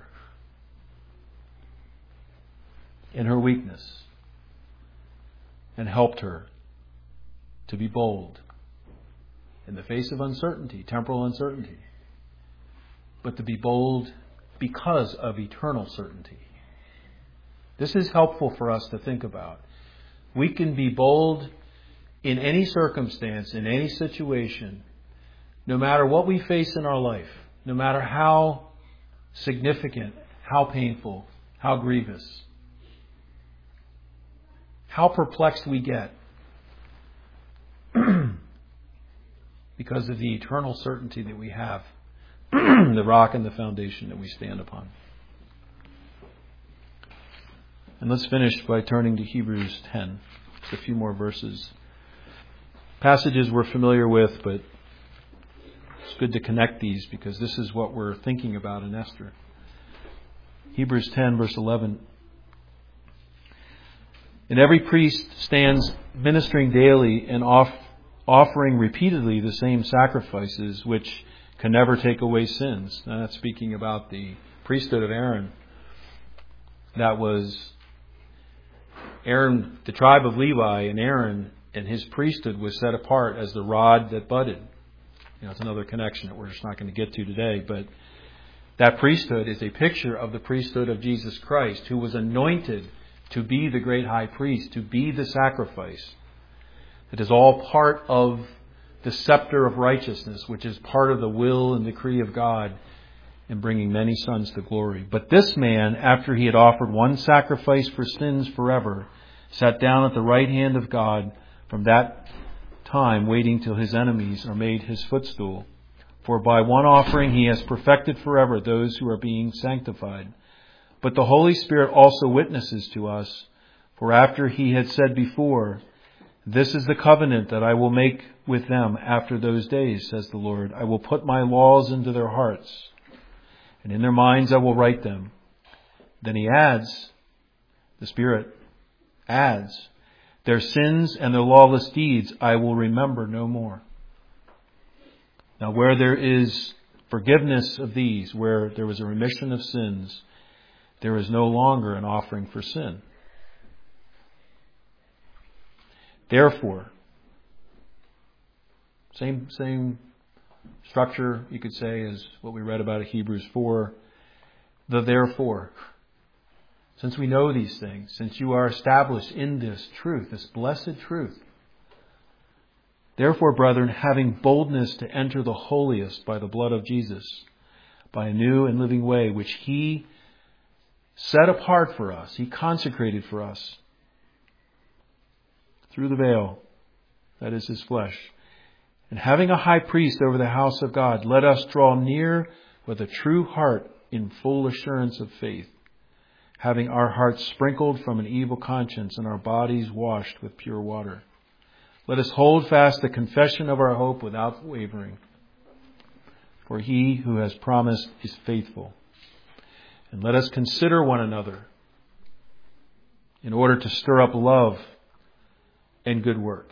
in her weakness and helped her to be bold in the face of uncertainty, temporal uncertainty, but to be bold because of eternal certainty. This is helpful for us to think about. We can be bold in any circumstance, in any situation, no matter what we face in our life, no matter how significant, how painful, how grievous, how perplexed we get, because of the eternal certainty that we have, the rock and the foundation that we stand upon. And let's finish by turning to Hebrews ten. Just a few more verses. Passages we're familiar with, but it's good to connect these because this is what we're thinking about in Esther. Hebrews ten, verse eleven. And every priest stands ministering daily and off, offering repeatedly the same sacrifices, which can never take away sins. Now that's speaking about the priesthood of Aaron. That was Aaron, the tribe of Levi, and Aaron and his priesthood was set apart as the rod that budded. You know, it's another connection that we're just not going to get to today, but that priesthood is a picture of the priesthood of Jesus Christ, who was anointed to be the great high priest, to be the sacrifice. It is all part of the scepter of righteousness, which is part of the will and decree of God in bringing many sons to glory. But this man, after he had offered one sacrifice for sins forever, sat down at the right hand of God, from that time waiting till his enemies are made his footstool. For by one offering he has perfected forever those who are being sanctified. But the Holy Spirit also witnesses to us, for after he had said before, "This is the covenant that I will make with them after those days, says the Lord. I will put my laws into their hearts, and in their minds I will write them." Then he adds, the Spirit adds, "Their sins and their lawless deeds I will remember no more." Now where there is forgiveness of these, where there was a remission of sins, there is no longer an offering for sin. Therefore, same same structure, you could say, as what we read about in Hebrews four. The therefore. Since we know these things, since you are established in this truth, this blessed truth, therefore, brethren, having boldness to enter the holiest by the blood of Jesus, by a new and living way, which he set apart for us, he consecrated for us through the veil, that is his flesh. And having a high priest over the house of God, let us draw near with a true heart in full assurance of faith, having our hearts sprinkled from an evil conscience and our bodies washed with pure water. Let us hold fast the confession of our hope without wavering, for he who has promised is faithful. And let us consider one another in order to stir up love and good works.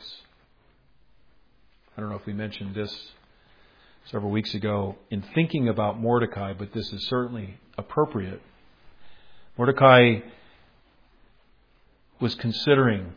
I don't know if we mentioned this several weeks ago in thinking about Mordecai, but this is certainly appropriate. Mordecai was considering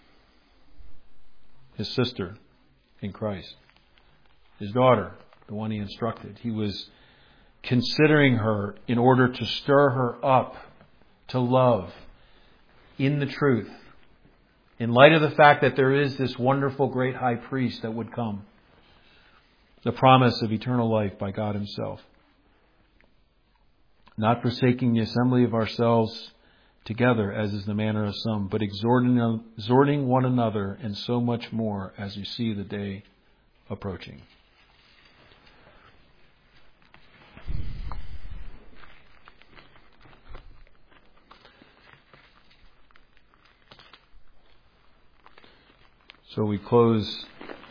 his sister in Christ, his daughter, the one he instructed. He was considering her in order to stir her up to love in the truth, in light of the fact that there is this wonderful great high priest that would come, the promise of eternal life by God himself. Not forsaking the assembly of ourselves together, as is the manner of some, but exhorting, exhorting one another, and so much more as you see the day approaching. So we close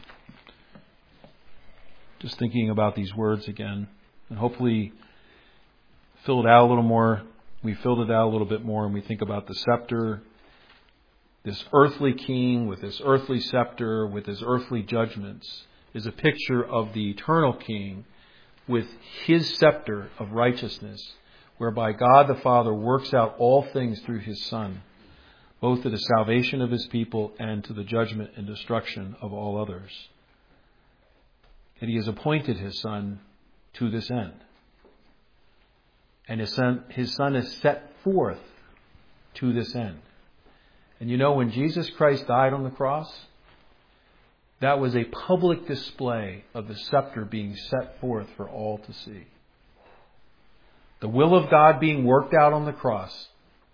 just thinking about these words again, and hopefully fill it out a little more. We filled it out a little bit more, and we think about the scepter, this earthly king with this earthly scepter, with his earthly judgments, is a picture of the eternal king with his scepter of righteousness, whereby God the Father works out all things through his Son, both to the salvation of his people and to the judgment and destruction of all others. And he has appointed his Son to this end. And his son, his son is set forth to this end. And you know, when Jesus Christ died on the cross, that was a public display of the scepter being set forth for all to see. The will of God being worked out on the cross.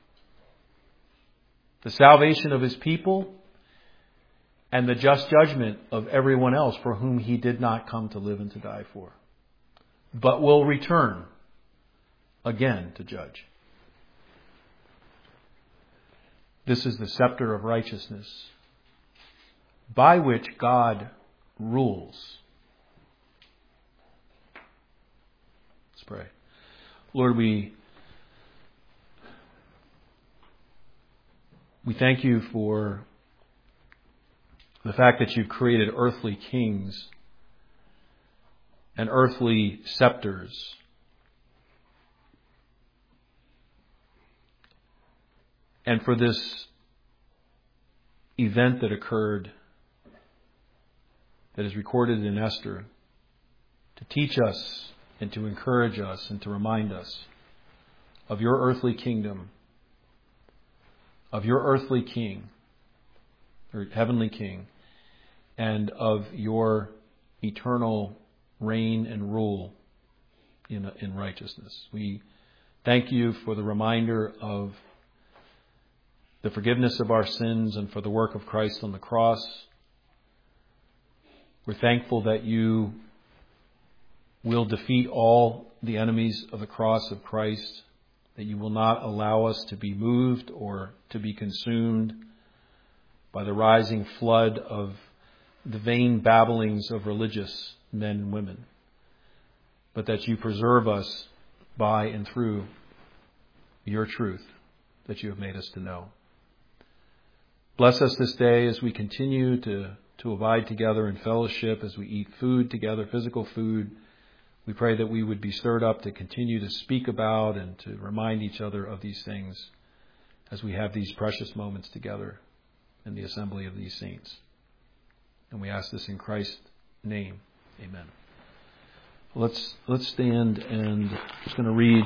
The salvation of his people and the just judgment of everyone else for whom he did not come to live and to die for, but will return again to judge. This is the scepter of righteousness by which God rules. Let's pray. Lord, we we thank you for the fact that you've created earthly kings and earthly scepters. And for this event that occurred, that is recorded in Esther, to teach us and to encourage us and to remind us of your earthly kingdom, of your earthly king, or heavenly king, and of your eternal reign and rule in, in righteousness. We thank you for the reminder of the forgiveness of our sins and for the work of Christ on the cross. We're thankful that you will defeat all the enemies of the cross of Christ, that you will not allow us to be moved or to be consumed by the rising flood of the vain babblings of religious men and women, but that you preserve us by and through your truth that you have made us to know. Bless us this day as we continue to, to abide together in fellowship, as we eat food together, physical food. We pray that we would be stirred up to continue to speak about and to remind each other of these things as we have these precious moments together in the assembly of these saints. And we ask this in Christ's name. Amen. Let's let's stand, and I'm just going to read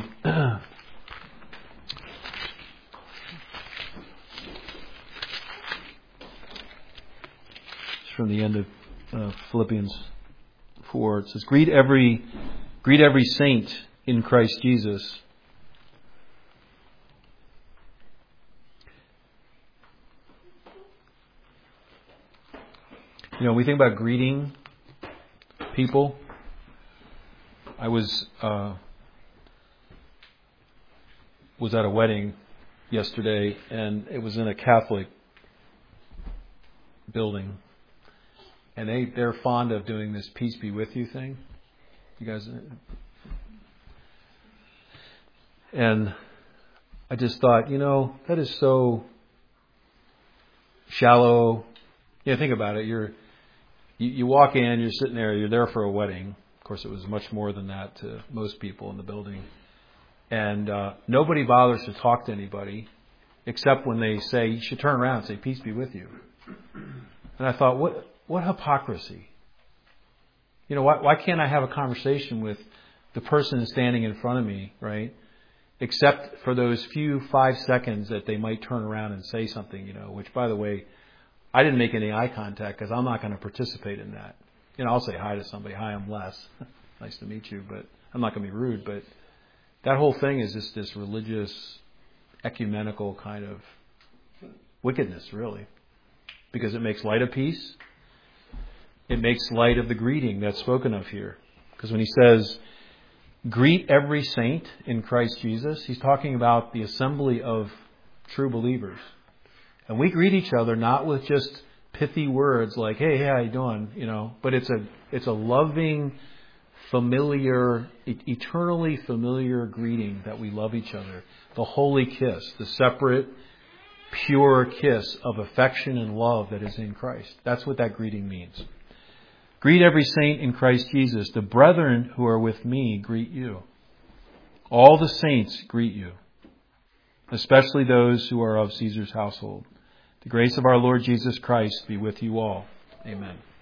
from the end of uh, Philippians four. It says, "Greet every greet every saint in Christ Jesus. You know, we think about greeting people. I was uh, was at a wedding yesterday, and it was in a Catholic building, and they they're fond of doing this "peace be with you" thing. You guys, And I just thought, you know, that is so shallow. Yeah, think about it. You're you, you walk in, you're sitting there, you're there for a wedding. Of course, it was much more than that to most people in the building. And uh, nobody bothers to talk to anybody except when they say, you should turn around and say, peace be with you. And I thought, what what hypocrisy? You know, why, why can't I have a conversation with the person standing in front of me, right? Except for those few five seconds that they might turn around and say something, you know, which, by the way, I didn't make any eye contact because I'm not going to participate in that. You know, I'll say hi to somebody. Hi, I'm Les. Nice to meet you, but I'm not going to be rude. But that whole thing is just this religious, ecumenical kind of wickedness, really, because it makes light of peace. It makes light of the greeting that's spoken of here. Because when he says, greet every saint in Christ Jesus, he's talking about the assembly of true believers. And we greet each other not with just pithy words like, hey, hey, how you doing? You know, but it's a it's a loving, familiar, eternally familiar greeting that we love each other. The holy kiss, the separate, pure kiss of affection and love that is in Christ. That's what that greeting means. Greet every saint in Christ Jesus. The brethren who are with me greet you. All the saints greet you, especially those who are of Caesar's household. The grace of our Lord Jesus Christ be with you all. Amen.